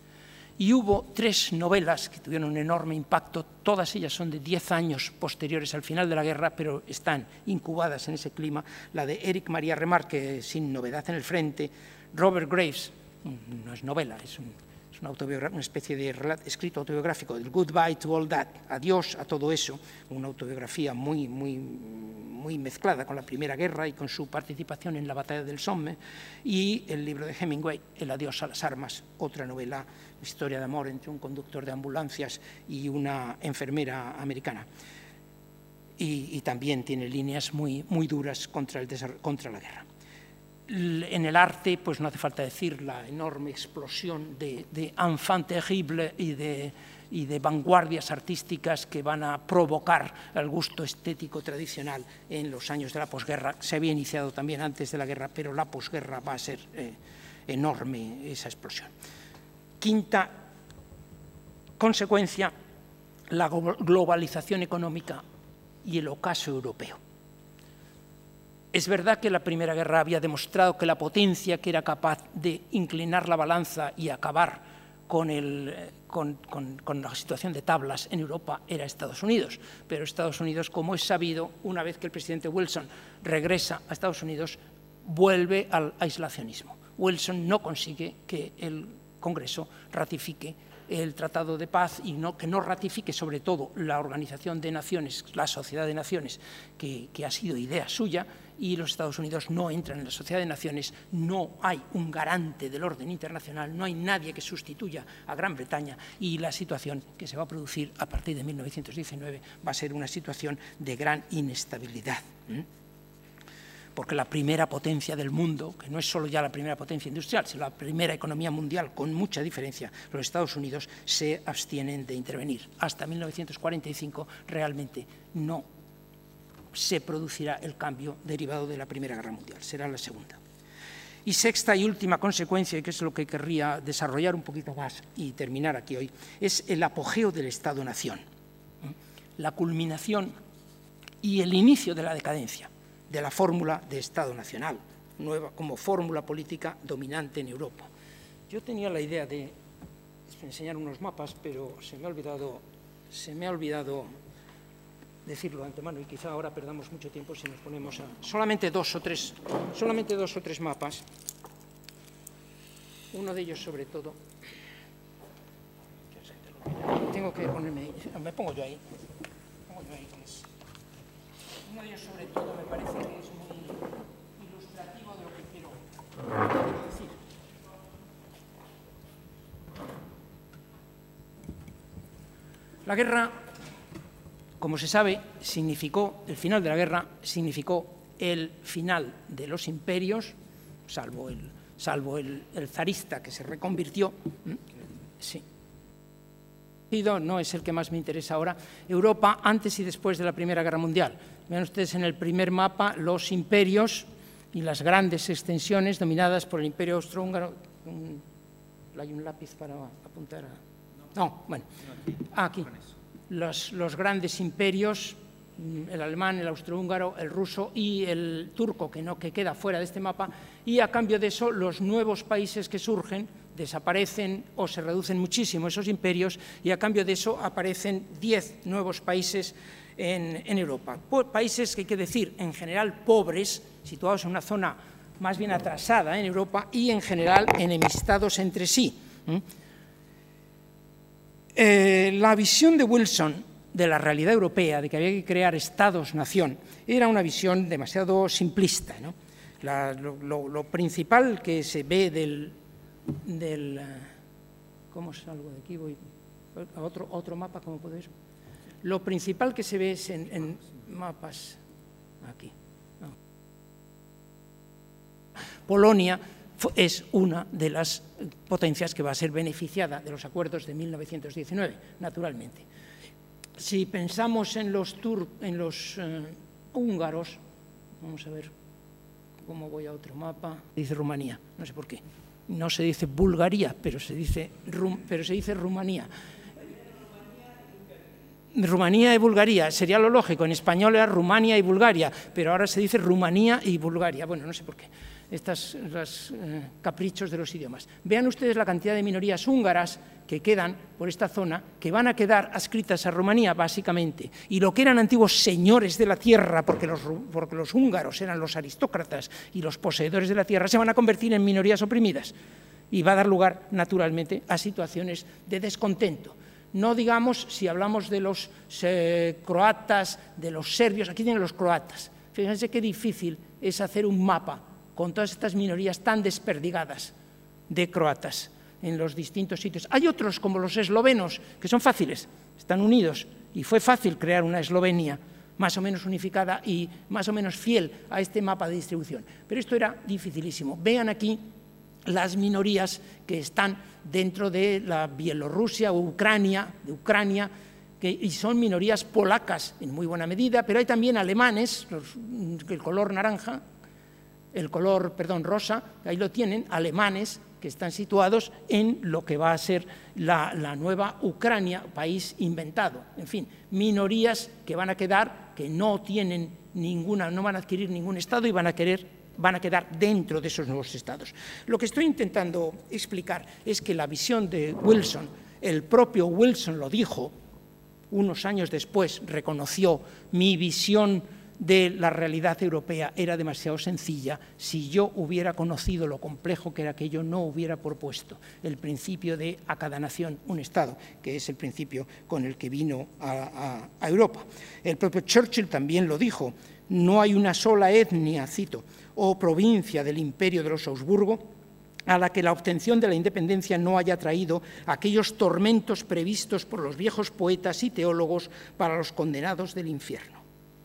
Y hubo tres novelas que tuvieron un enorme impacto, todas ellas son de diez años posteriores al final de la guerra, pero están incubadas en ese clima. La de Éric Maria Remarque, Sin novedad en el frente. Robert Graves, no es novela, es, un, es una, una especie de relato, escrito autobiográfico, del Goodbye to All That, adiós a todo eso, una autobiografía muy, muy, muy mezclada con la Primera Guerra y con su participación en la batalla del Somme, y el libro de Hemingway, El adiós a las armas, otra novela, historia de amor entre un conductor de ambulancias y una enfermera americana. Y, y también tiene líneas muy, muy duras contra, el contra la guerra. En el arte, pues no hace falta decir la enorme explosión de, de enfant terrible y de, y de vanguardias artísticas que van a provocar el gusto estético tradicional en los años de la posguerra. Se había iniciado también antes de la guerra, pero la posguerra va a ser eh, enorme esa explosión. Quinta consecuencia, la globalización económica y el ocaso europeo. Es verdad que la Primera Guerra había demostrado que la potencia que era capaz de inclinar la balanza y acabar con, el, con, con, con la situación de tablas en Europa era Estados Unidos. Pero Estados Unidos, como es sabido, una vez que el presidente Wilson regresa a Estados Unidos, vuelve al aislacionismo. Wilson no consigue que el Congreso ratifique el Tratado de Paz y no, que no ratifique sobre todo la Organización de Naciones, la Sociedad de Naciones, que, que ha sido idea suya, y los Estados Unidos no entran en la Sociedad de Naciones. No hay un garante del orden internacional, no hay nadie que sustituya a Gran Bretaña, y la situación que se va a producir a partir de mil novecientos diecinueve va a ser una situación de gran inestabilidad. ¿Mm? Porque la primera potencia del mundo, que no es solo ya la primera potencia industrial, sino la primera economía mundial, con mucha diferencia, los Estados Unidos se abstienen de intervenir. Hasta mil novecientos cuarenta y cinco realmente no se producirá el cambio derivado de la Primera Guerra Mundial, será la segunda. Y sexta y última consecuencia, y que es lo que querría desarrollar un poquito más y terminar aquí hoy, es el apogeo del Estado-Nación, la culminación y el inicio de la decadencia de la fórmula de Estado nacional, nueva como fórmula política dominante en Europa. Yo tenía la idea de enseñar unos mapas, pero se me ha olvidado, se me ha olvidado decirlo de antemano, y quizá ahora perdamos mucho tiempo si nos ponemos a solamente dos o tres, solamente dos o tres mapas. Uno de ellos, sobre todo, tengo que ponerme, me pongo yo ahí. Uno de ellos, sobre todo, me parece que es muy ilustrativo de lo que quiero decir. La guerra, como se sabe, significó, el final de la guerra significó el final de los imperios, salvo el, salvo el, el zarista que se reconvirtió. Sí. No es el que más me interesa ahora. Europa antes y después de la Primera Guerra Mundial. Vean ustedes en el primer mapa los imperios y las grandes extensiones dominadas por el Imperio Austrohúngaro. ¿Hay un lápiz para apuntar a...? No, bueno, aquí. Los, los grandes imperios, el alemán, el austrohúngaro, el ruso y el turco, que, no, que queda fuera de este mapa, y a cambio de eso los nuevos países que surgen desaparecen o se reducen muchísimo esos imperios, y a cambio de eso aparecen diez nuevos países en, en Europa. Países que hay que decir, en general pobres, situados en una zona más bien atrasada en Europa y en general enemistados entre sí. Eh, la visión de Wilson de la realidad europea, de que había que crear estados-nación, era una visión demasiado simplista, ¿no? La, lo, lo, lo principal que se ve del... del ¿Cómo salgo de aquí? Voy a otro, otro mapa, ¿cómo puedo ir? Lo principal que se ve es en, en mapas... Aquí. No. Polonia es una de las potencias que va a ser beneficiada de los acuerdos de mil novecientos diecinueve, naturalmente. Si pensamos en los, tur en los eh, húngaros, vamos a ver cómo voy a otro mapa, dice Rumanía, no sé por qué. No se dice Bulgaria, pero se dice, Rum pero se dice Rumanía. Rumanía y Bulgaria, sería lo lógico, en español era Rumania y Bulgaria, pero ahora se dice Rumanía y Bulgaria, bueno, no sé por qué. Estos los, eh, caprichos de los idiomas. Vean ustedes la cantidad de minorías húngaras que quedan por esta zona, que van a quedar adscritas a Rumanía, básicamente. Y lo que eran antiguos señores de la tierra, porque los, porque los húngaros eran los aristócratas y los poseedores de la tierra, se van a convertir en minorías oprimidas. Y va a dar lugar, naturalmente, a situaciones de descontento. No digamos, si hablamos de los eh, croatas, de los serbios, aquí tienen los croatas. Fíjense qué difícil es hacer un mapa con todas estas minorías tan desperdigadas de croatas en los distintos sitios. Hay otros, como los eslovenos, que son fáciles, están unidos, y fue fácil crear una Eslovenia más o menos unificada y más o menos fiel a este mapa de distribución. Pero esto era dificilísimo. Vean aquí las minorías que están dentro de la Bielorrusia o Ucrania, de Ucrania, que, y son minorías polacas en muy buena medida, pero hay también alemanes, los, el color naranja, el color, perdón, rosa, ahí lo tienen, alemanes que están situados en lo que va a ser la, la nueva Ucrania, país inventado. En fin, minorías que van a quedar, que no tienen ninguna, no van a adquirir ningún Estado y van a querer, van a quedar dentro de esos nuevos Estados. Lo que estoy intentando explicar es que la visión de Wilson, el propio Wilson lo dijo, unos años después reconoció: mi visión de la realidad europea era demasiado sencilla. Si yo hubiera conocido lo complejo que era aquello, no hubiera propuesto el principio de a cada nación un Estado, que es el principio con el que vino a, a, a Europa. El propio Churchill también lo dijo: no hay una sola etnia, cito, o provincia del imperio de los Augsburgo a la que la obtención de la independencia no haya traído aquellos tormentos previstos por los viejos poetas y teólogos para los condenados del infierno.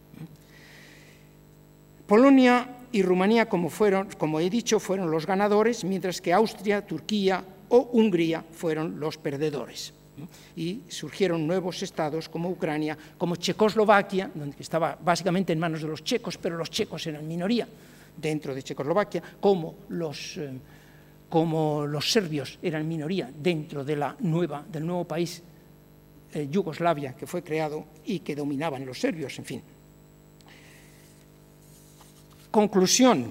Polonia y Rumanía, como, fueron, como he dicho, fueron los ganadores, mientras que Austria, Turquía o Hungría fueron los perdedores. Y surgieron nuevos estados como Ucrania, como Checoslovaquia, donde estaba básicamente en manos de los checos, pero los checos eran minoría dentro de Checoslovaquia, como los, eh, como los serbios eran minoría dentro de la nueva, del nuevo país eh, Yugoslavia, que fue creado y que dominaban los serbios, en fin. Conclusión,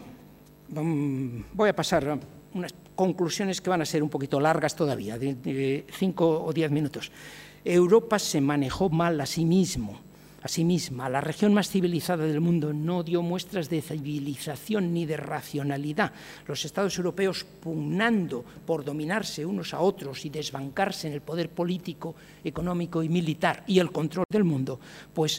voy a pasar a unas conclusiones que van a ser un poquito largas todavía, de, de cinco o diez minutos. Europa se manejó mal a sí mismo, a sí misma. La región más civilizada del mundo no dio muestras de civilización ni de racionalidad. Los estados europeos, pugnando por dominarse unos a otros y desbancarse en el poder político, económico y militar y el control del mundo, pues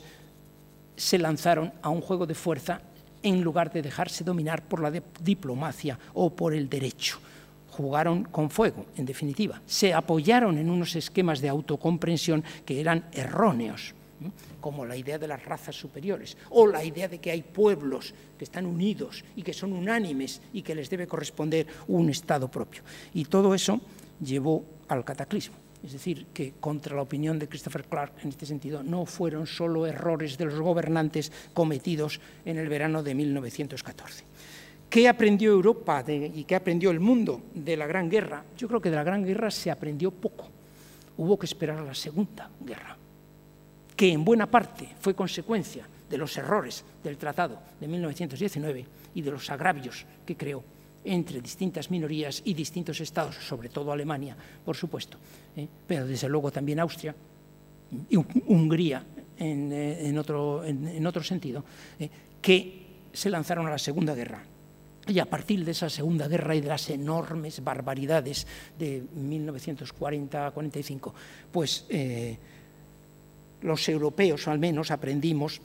se lanzaron a un juego de fuerza en lugar de dejarse dominar por la de diplomacia o por el derecho. Jugaron con fuego, en definitiva. Se apoyaron en unos esquemas de autocomprensión que eran erróneos, ¿eh? Como la idea de las razas superiores, o la idea de que hay pueblos que están unidos y que son unánimes y que les debe corresponder un Estado propio. Y todo eso llevó al cataclismo. Es decir, que contra la opinión de Christopher Clark, en este sentido, no fueron solo errores de los gobernantes cometidos en el verano de mil novecientos catorce. ¿Qué aprendió Europa de, y qué aprendió el mundo de la Gran Guerra? Yo creo que de la Gran Guerra se aprendió poco. Hubo que esperar a la Segunda Guerra, que en buena parte fue consecuencia de los errores del Tratado de mil novecientos diecinueve y de los agravios que creó entre distintas minorías y distintos estados, sobre todo Alemania, por supuesto, ¿eh? pero desde luego también Austria y Hungría en, eh, en, otro, en, en otro sentido, ¿eh? que se lanzaron a la Segunda Guerra. Y a partir de esa Segunda Guerra y de las enormes barbaridades de mil novecientos cuarenta a cuarenta y cinco, pues eh, los europeos al menos aprendimos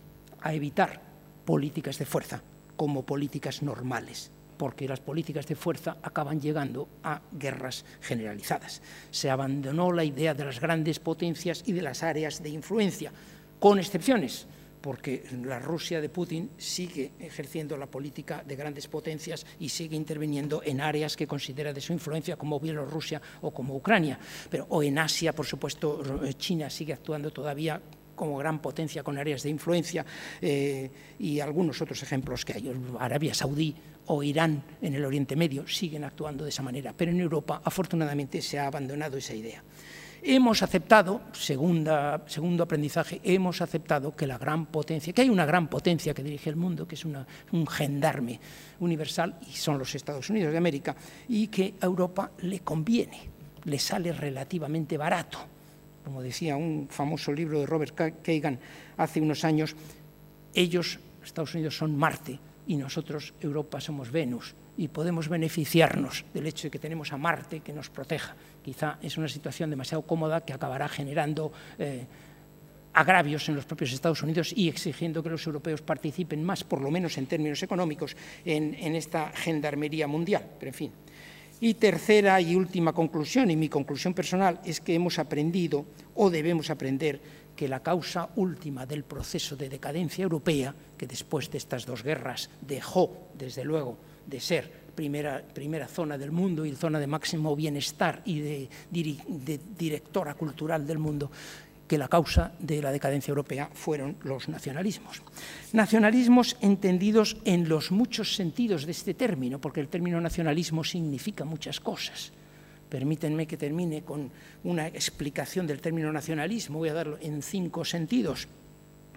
a evitar políticas de fuerza como políticas normales, porque las políticas de fuerza acaban llegando a guerras generalizadas. Se abandonó la idea de las grandes potencias y de las áreas de influencia, con excepciones, porque la Rusia de Putin sigue ejerciendo la política de grandes potencias y sigue interviniendo en áreas que considera de su influencia, como Bielorrusia o como Ucrania. Pero, o en Asia, por supuesto, China sigue actuando todavía como gran potencia con áreas de influencia, eh, y algunos otros ejemplos que hay. Arabia Saudí o Irán en el Oriente Medio siguen actuando de esa manera, pero en Europa afortunadamente se ha abandonado esa idea. Hemos aceptado, segunda, segundo aprendizaje, hemos aceptado que la gran potencia, que hay una gran potencia que dirige el mundo, que es una, un gendarme universal, y son los Estados Unidos de América, y que a Europa le conviene, le sale relativamente barato. Como decía un famoso libro de Robert Kagan hace unos años, ellos, Estados Unidos, son Marte y nosotros, Europa, somos Venus, y podemos beneficiarnos del hecho de que tenemos a Marte que nos proteja. Quizá es una situación demasiado cómoda que acabará generando eh, agravios en los propios Estados Unidos y exigiendo que los europeos participen más, por lo menos en términos económicos, en, en esta gendarmería mundial. Pero, en fin. Y tercera y última conclusión, y mi conclusión personal, es que hemos aprendido, o debemos aprender, que la causa última del proceso de decadencia europea, que después de estas dos guerras dejó, desde luego, de ser primera, primera zona del mundo y zona de máximo bienestar y de, de directora cultural del mundo, que la causa de la decadencia europea fueron los nacionalismos. Nacionalismos entendidos en los muchos sentidos de este término, porque el término nacionalismo significa muchas cosas. Permítanme que termine con una explicación del término nacionalismo, voy a darlo en cinco sentidos.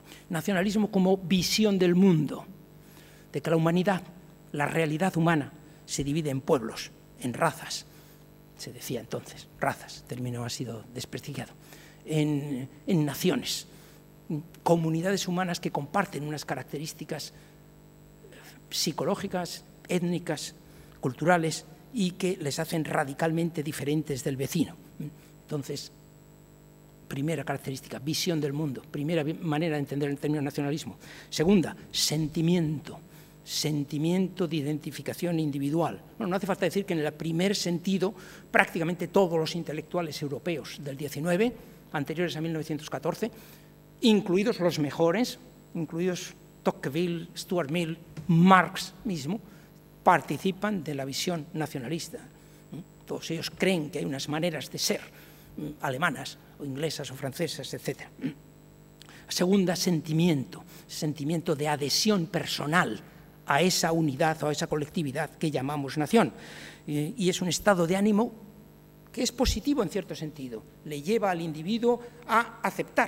Nacionalismo como visión del mundo, de que la humanidad, la realidad humana, se divide en pueblos, en razas, se decía entonces, razas, término ha sido desprestigiado, en, en naciones, comunidades humanas que comparten unas características psicológicas, étnicas, culturales y que les hacen radicalmente diferentes del vecino. Entonces, primera característica, visión del mundo, primera manera de entender el término nacionalismo. Segunda, sentimiento, sentimiento de identificación individual. Bueno, no hace falta decir que en el primer sentido prácticamente todos los intelectuales europeos del diecinueve, anteriores a mil novecientos catorce, incluidos los mejores, incluidos Tocqueville, Stuart Mill, Marx mismo, participan de la visión nacionalista. Todos ellos creen que hay unas maneras de ser alemanas o inglesas o francesas, etcétera. Segunda, sentimiento, sentimiento de adhesión personal a esa unidad o a esa colectividad que llamamos nación. Y es un estado de ánimo que es positivo en cierto sentido, le lleva al individuo a aceptar,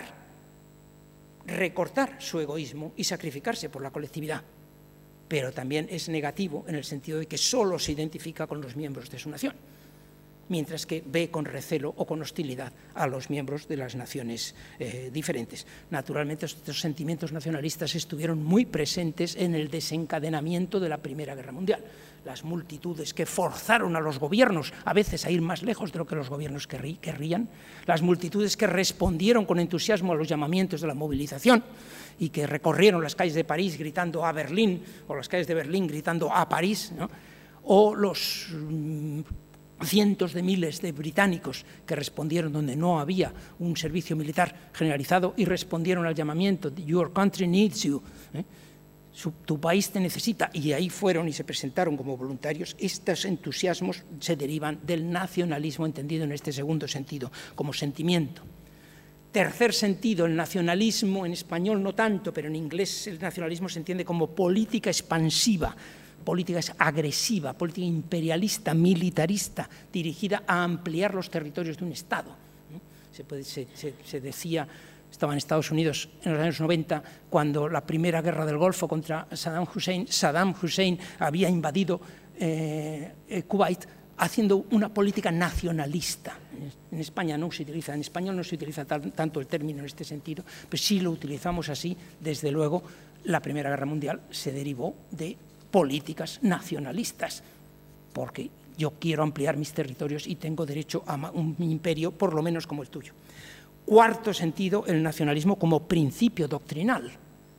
recortar su egoísmo y sacrificarse por la colectividad, pero también es negativo en el sentido de que solo se identifica con los miembros de su nación, mientras que ve con recelo o con hostilidad a los miembros de las naciones eh, diferentes. Naturalmente, estos sentimientos nacionalistas estuvieron muy presentes en el desencadenamiento de la Primera Guerra Mundial. Las multitudes que forzaron a los gobiernos a veces a ir más lejos de lo que los gobiernos querrían, las multitudes que respondieron con entusiasmo a los llamamientos de la movilización y que recorrieron las calles de París gritando a Berlín, o las calles de Berlín gritando a París, ¿no? O los mmm, cientos de miles de británicos que respondieron donde no había un servicio militar generalizado y respondieron al llamamiento de "Your country needs you", ¿eh? Su, tu país te necesita, y ahí fueron y se presentaron como voluntarios. Estos entusiasmos se derivan del nacionalismo entendido en este segundo sentido, como sentimiento. Tercer sentido, el nacionalismo, en español no tanto, pero en inglés el nacionalismo se entiende como política expansiva, política agresiva, política imperialista, militarista, dirigida a ampliar los territorios de un Estado. Se, puede, se, se, se decía, estaba en Estados Unidos en los años noventa, cuando la primera guerra del Golfo contra Saddam Hussein, Saddam Hussein había invadido eh, Kuwait, haciendo una política nacionalista. En España no se utiliza, en español no se utiliza tanto el término en este sentido, pero sí lo utilizamos así. Desde luego, la Primera Guerra Mundial se derivó de políticas nacionalistas, porque yo quiero ampliar mis territorios y tengo derecho a un imperio por lo menos como el tuyo. Cuarto sentido, el nacionalismo como principio doctrinal,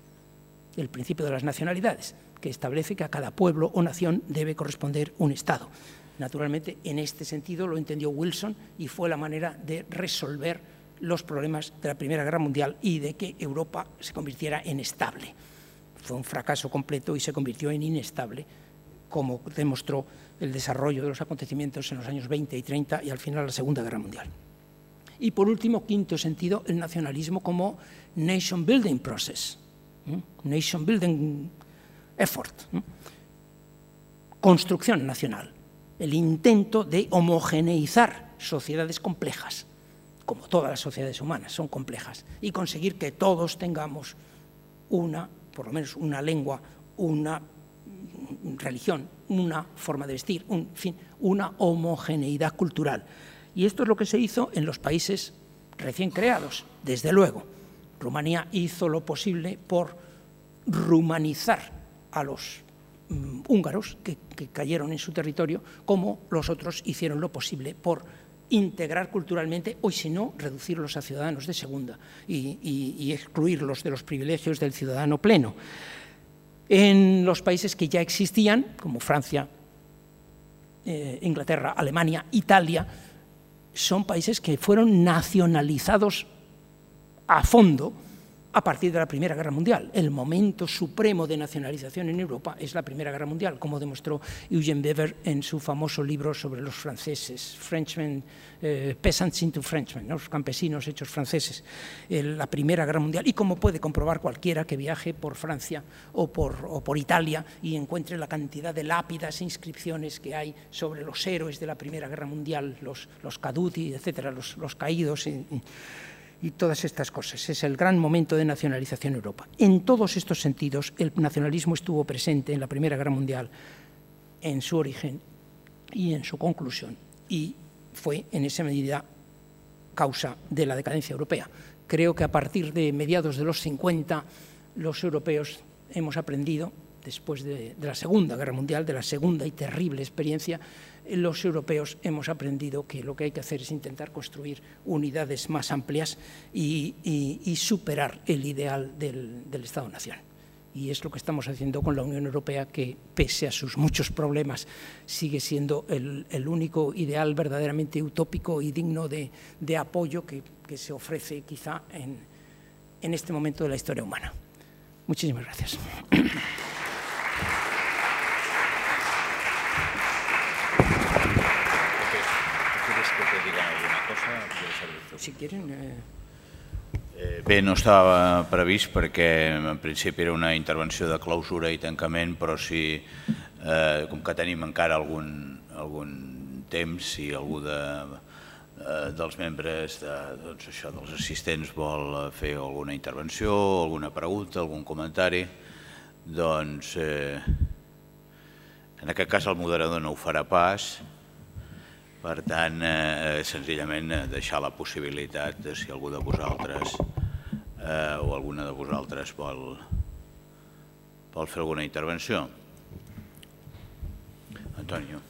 el principio de las nacionalidades, que establece que a cada pueblo o nación debe corresponder un Estado. Naturalmente, en este sentido lo entendió Wilson y fue la manera de resolver los problemas de la Primera Guerra Mundial y de que Europa se convirtiera en estable. Fue un fracaso completo y se convirtió en inestable, como demostró el desarrollo de los acontecimientos en los años veinte y treinta y al final la Segunda Guerra Mundial. Y por último, quinto sentido, el nacionalismo como nation building process, ¿eh? nation building effort, ¿eh? construcción nacional, el intento de homogeneizar sociedades complejas, como todas las sociedades humanas son complejas, y conseguir que todos tengamos una, por lo menos una lengua, una religión, una forma de vestir, un, en fin, una homogeneidad cultural. Y esto es lo que se hizo en los países recién creados, desde luego. Rumanía hizo lo posible por rumanizar a los um, húngaros que, que cayeron en su territorio, como los otros hicieron lo posible por integrar culturalmente, o si no, reducirlos a ciudadanos de segunda y, y, y excluirlos de los privilegios del ciudadano pleno. En los países que ya existían, como Francia, eh, Inglaterra, Alemania, Italia, son países que fueron nacionalizados a fondo a partir de la Primera Guerra Mundial. El momento supremo de nacionalización en Europa es la Primera Guerra Mundial, como demostró Eugene Weber en su famoso libro sobre los franceses, Frenchmen, eh, Peasants into Frenchmen, ¿no? Los campesinos hechos franceses, eh, la Primera Guerra Mundial, y como puede comprobar cualquiera que viaje por Francia o por, o por Italia y encuentre la cantidad de lápidas e inscripciones que hay sobre los héroes de la Primera Guerra Mundial, los, los caduti, etcétera, los, los caídos. En, y todas estas cosas. Es el gran momento de nacionalización en Europa. En todos estos sentidos, el nacionalismo estuvo presente en la Primera Guerra Mundial, en su origen y en su conclusión, y fue en esa medida causa de la decadencia europea. Creo que a partir de mediados de los cincuenta, los europeos hemos aprendido, después de, de la Segunda Guerra Mundial, de la segunda y terrible experiencia, los europeos hemos aprendido que lo que hay que hacer es intentar construir unidades más amplias y, y, y superar el ideal del, del Estado-Nación. Y es lo que estamos haciendo con la Unión Europea, que pese a sus muchos problemas sigue siendo el, el único ideal verdaderamente utópico y digno de, de apoyo que, que se ofrece quizá en, en este momento de la historia humana. Muchísimas gracias. Si quieren... Eh... Eh, bé, no estava previst perquè en principi era una intervenció de clausura i tancament, però si, eh, com que tenim encara algun, algun temps, si algú de, eh, dels membres, de, doncs això, dels assistents vol fer alguna intervenció, alguna pregunta, algun comentari, doncs eh, en aquest cas el moderador no ho farà pas. Per tant, eh, senzillament deixar la possibilitat de si algú de vosaltres eh, o alguna de vosaltres vol, vol fer alguna intervenció. Antonio.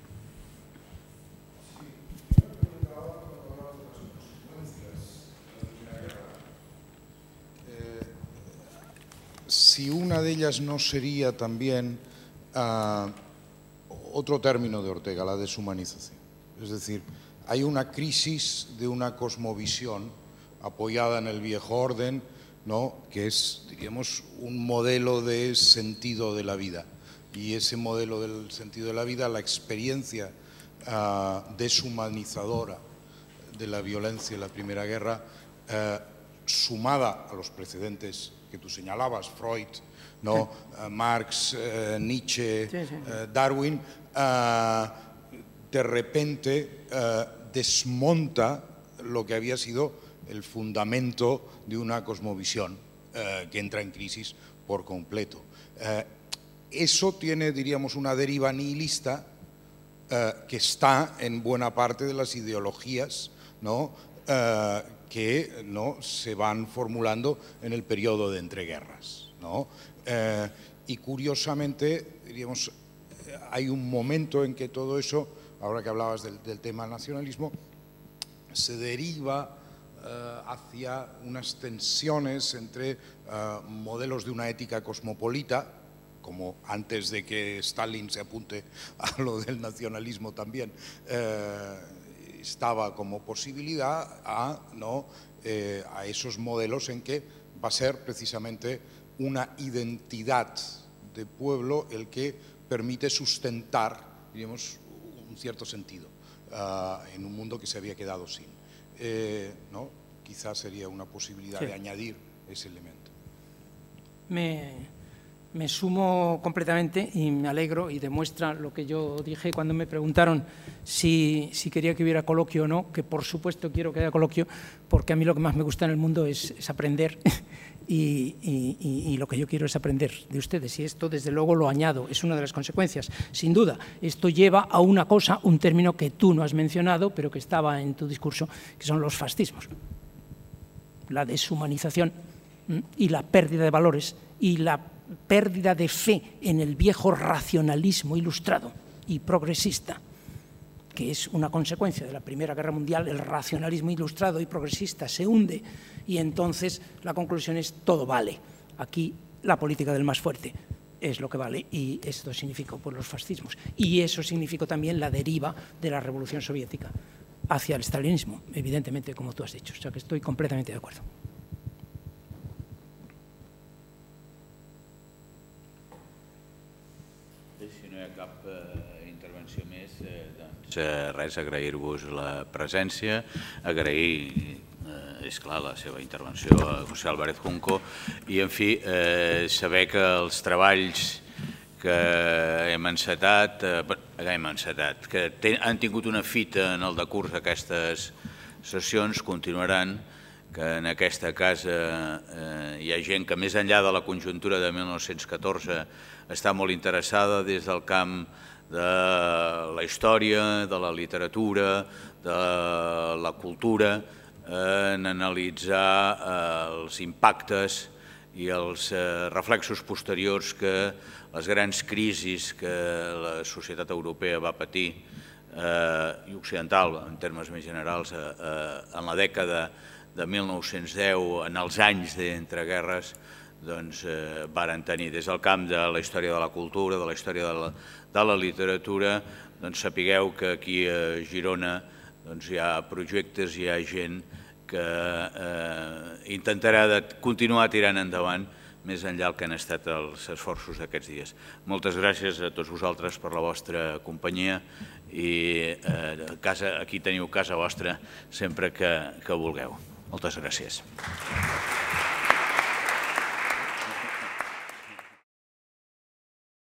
Si una de ellas no sería también uh, otro término de Ortega, la deshumanización. Es decir, hay una crisis de una cosmovisión apoyada en el viejo orden, ¿no?, que es, diríamos, un modelo de sentido de la vida. Y ese modelo del sentido de la vida, la experiencia uh, deshumanizadora de la violencia en la Primera Guerra, uh, sumada a los precedentes que tú señalabas, Freud, ¿no?, sí. uh, Marx, uh, Nietzsche, sí, sí. Uh, Darwin, uh, de repente eh, desmonta lo que había sido el fundamento de una cosmovisión eh, que entra en crisis por completo. Eh, eso tiene, diríamos, una deriva nihilista eh, que está en buena parte de las ideologías, ¿no?, eh, que ¿no?, se van formulando en el periodo de entreguerras, ¿no? Eh, y curiosamente, diríamos, hay un momento en que todo eso, ahora que hablabas del, del tema nacionalismo, se deriva eh, hacia unas tensiones entre eh, modelos de una ética cosmopolita, como antes de que Stalin se apunte a lo del nacionalismo también, eh, estaba como posibilidad a, ¿no?, eh, a esos modelos en que va a ser precisamente una identidad de pueblo el que permite sustentar, digamos, un cierto sentido uh, en un mundo que se había quedado sin. Eh, ¿no? Quizás sería una posibilidad sí. de añadir ese elemento. Me, me sumo completamente y me alegro y demuestra lo que yo dije cuando me preguntaron si, si quería que hubiera coloquio o no, que por supuesto quiero que haya coloquio, porque a mí lo que más me gusta en el mundo es, es aprender. Y, y, y lo que yo quiero es aprender de ustedes, y esto desde luego lo añado, es una de las consecuencias. Sin duda, esto lleva a una cosa, un término que tú no has mencionado, pero que estaba en tu discurso, que son los fascismos. La deshumanización y la pérdida de valores y la pérdida de fe en el viejo racionalismo ilustrado y progresista, que es una consecuencia de la Primera Guerra Mundial. El racionalismo ilustrado y progresista se hunde y entonces la conclusión es todo vale. Aquí la política del más fuerte es lo que vale, y esto significó pues, los fascismos. Y eso significó también la deriva de la Revolución Soviética hacia el stalinismo, evidentemente, como tú has dicho. O sea que estoy completamente de acuerdo. Si no hi ha cap eh, intervenció més, eh, doncs eh, res, agrair-vos la presència, agrair, eh, és clar, la seva intervenció a José Álvarez Junco, i en fi, eh, saber que els treballs que hem encetat, eh, hem encetat, que ten, han tingut una fita en el decurs d'aquestes sessions, continuaran, que en aquesta casa eh, hi ha gent que més enllà de la conjuntura de mil nou-cents catorze està molt interessada des del camp de la història, de la literatura, de la cultura, eh, en analitzar eh, els impactes i els eh, reflexos posteriors que les grans crisis que la societat europea va patir eh, i occidental, en termes més generals, eh, eh, en la dècada de mil nou-cents deu, en els anys d'entreguerres, doncs, eh, varen tenir des del camp de la història de la cultura, de la història de la, de la literatura, doncs sapigueu que aquí a Girona doncs, hi ha projectes, hi ha gent que eh, intentarà de continuar tirant endavant més enllà del que han estat els esforços d'aquests dies. Moltes gràcies a tots vosaltres per la vostra companyia i eh, casa, aquí teniu casa vostra sempre que, que vulgueu. Moltes gràcies.